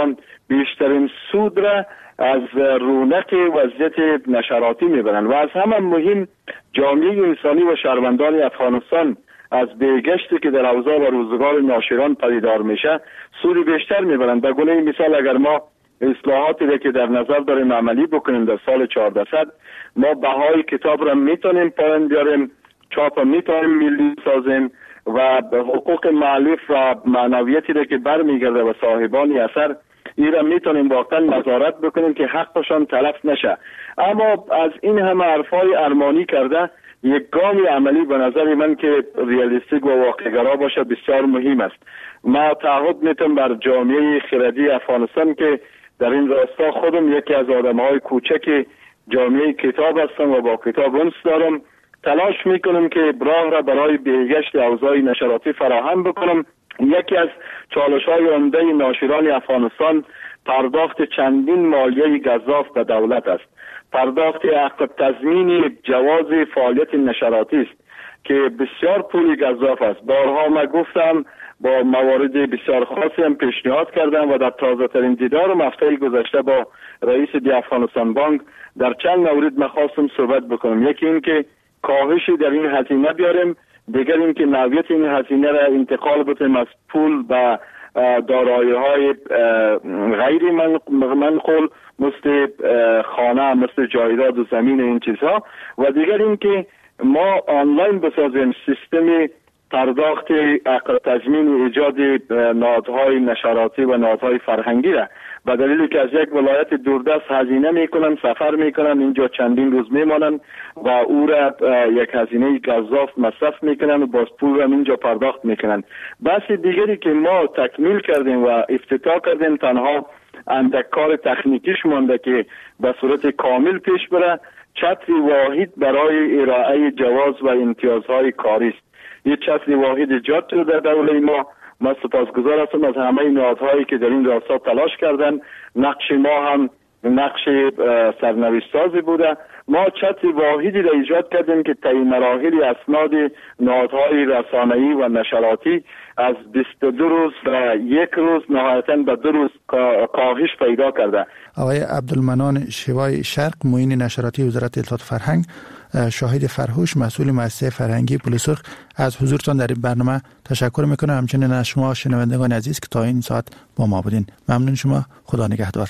بیشترین سود را از رونق وضعیت نشراتی میبرند و از همه مهم جامعه انسانی و شهروندان افغانستان از بهگشتی که در اوضاع و روزگار ناشران پدیدار میشه سود بیشتر میبرند. به گونه مثال اگر ما اصلاحاتی را که در نظر داریم عملی بکنیم در سال 1400 ما بهای کتاب را میتونیم پایین بیاریم، چاپ میتونیم ملی سازیم و حقوق مؤلف و معنویتی را که برمیگرده و صاحبان اثر این را میتونیم واقعا نظارت بکنیم که حقشان تلف نشه. اما از این همه حرفای ارمانی کرده یک گام عملی به نظر من که ریالیستیک و واقع‌گرا باشه بسیار مهم است. ما تعهد میتونم بر جامعه خردی افغانستان که در این راستا خودم یکی از آدم‌های کوچک جامعه کتاب هستم و با کتاب انس دارم، تلاش میکنم که راه را برای بهگشت اوضاع نشراتی فراهم بکنم. یکی از چالش‌های عمده ناشران افغانستان پرداخت چندین مالیه گزاف به دولت است. پرداخت عقب تضمین جواز فعالیت نشراتی است که بسیار پول گزاف است. بارها من گفتم، با موارد بسیار خاصی هم پیشنهاد کردم و در تازه ترین دیدارم هفته گذشته با رئیس دی افغانستان بانک در چند مورد من خواستم صحبت بکنم. یکی این که کاهشی در این هزینه بیاریم، دیگر این که نوعیت این هزینه را انتقال بدیم از پول به دارایی‌های غیر منقول مثل خانه، مثل جایداد و زمین، این چیزها. و دیگر این که ما آنلاین بسازیم سیستم پرداخت عقب تضمین ایجاد نهادهای نشراتی و نهادهای فرهنگی را، به دلیلی که از یک ولایت دوردست هزینه میکنن، سفر میکنن، اینجا چندین روز میمانن و او را یک هزینه گزاف مصرف میکنن و باز پول را اینجا پرداخت میکنن. بحث دیگری که ما تکمیل کردیم و افتتاح کردیم تنها اندک کار تکنیکیش مانده که به صورت کامل پیش بره، چتر واحد برای ارائه جواز و امتیازهای کاری است. یه چتر واحد ایجاد شده در دوله ما. من سپاسگزار هستم از همه نهادهایی که در این راستا تلاش کردن. نقش ما هم نقش سرنوشت‌سازی بوده. ما چتر واحدی را ایجاد کردیم که طی مراحل اسناد نهادهای رسانه‌ای و نشراتی از 22 روز و یک روز نهایتاً به 2 روز کاهش پیدا کرده. آقای عبدالمنان شیوای شرق، معین نشراتی وزارت اطلاعات فرهنگ، شاهد فرهوش، مسئول مؤسسه فرهنگی پل سرخ، از حضورتان در این برنامه تشکر میکنم. همچنین از شما شنوندگان عزیز که تا این ساعت با ما بودین. ممنون شما. خدا نگهدار.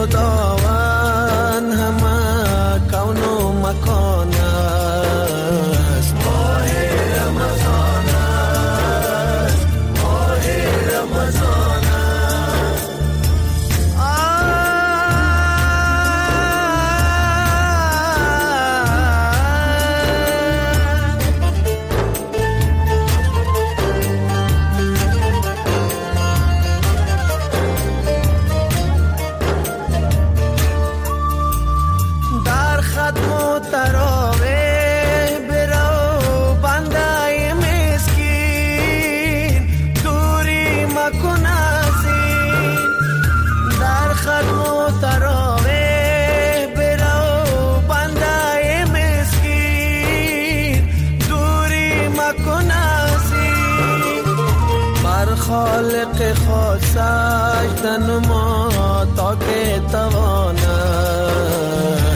خداوند همه کون و مکان است. ماه رمضان است، ماه رمضان است. در ختم و تراویح برو بنده مسکین، دوری مکن از این. در ختم و تراویح برو بنده مسکین، دوری مکن از این. بر خالق خود سجده نما تا که توانم.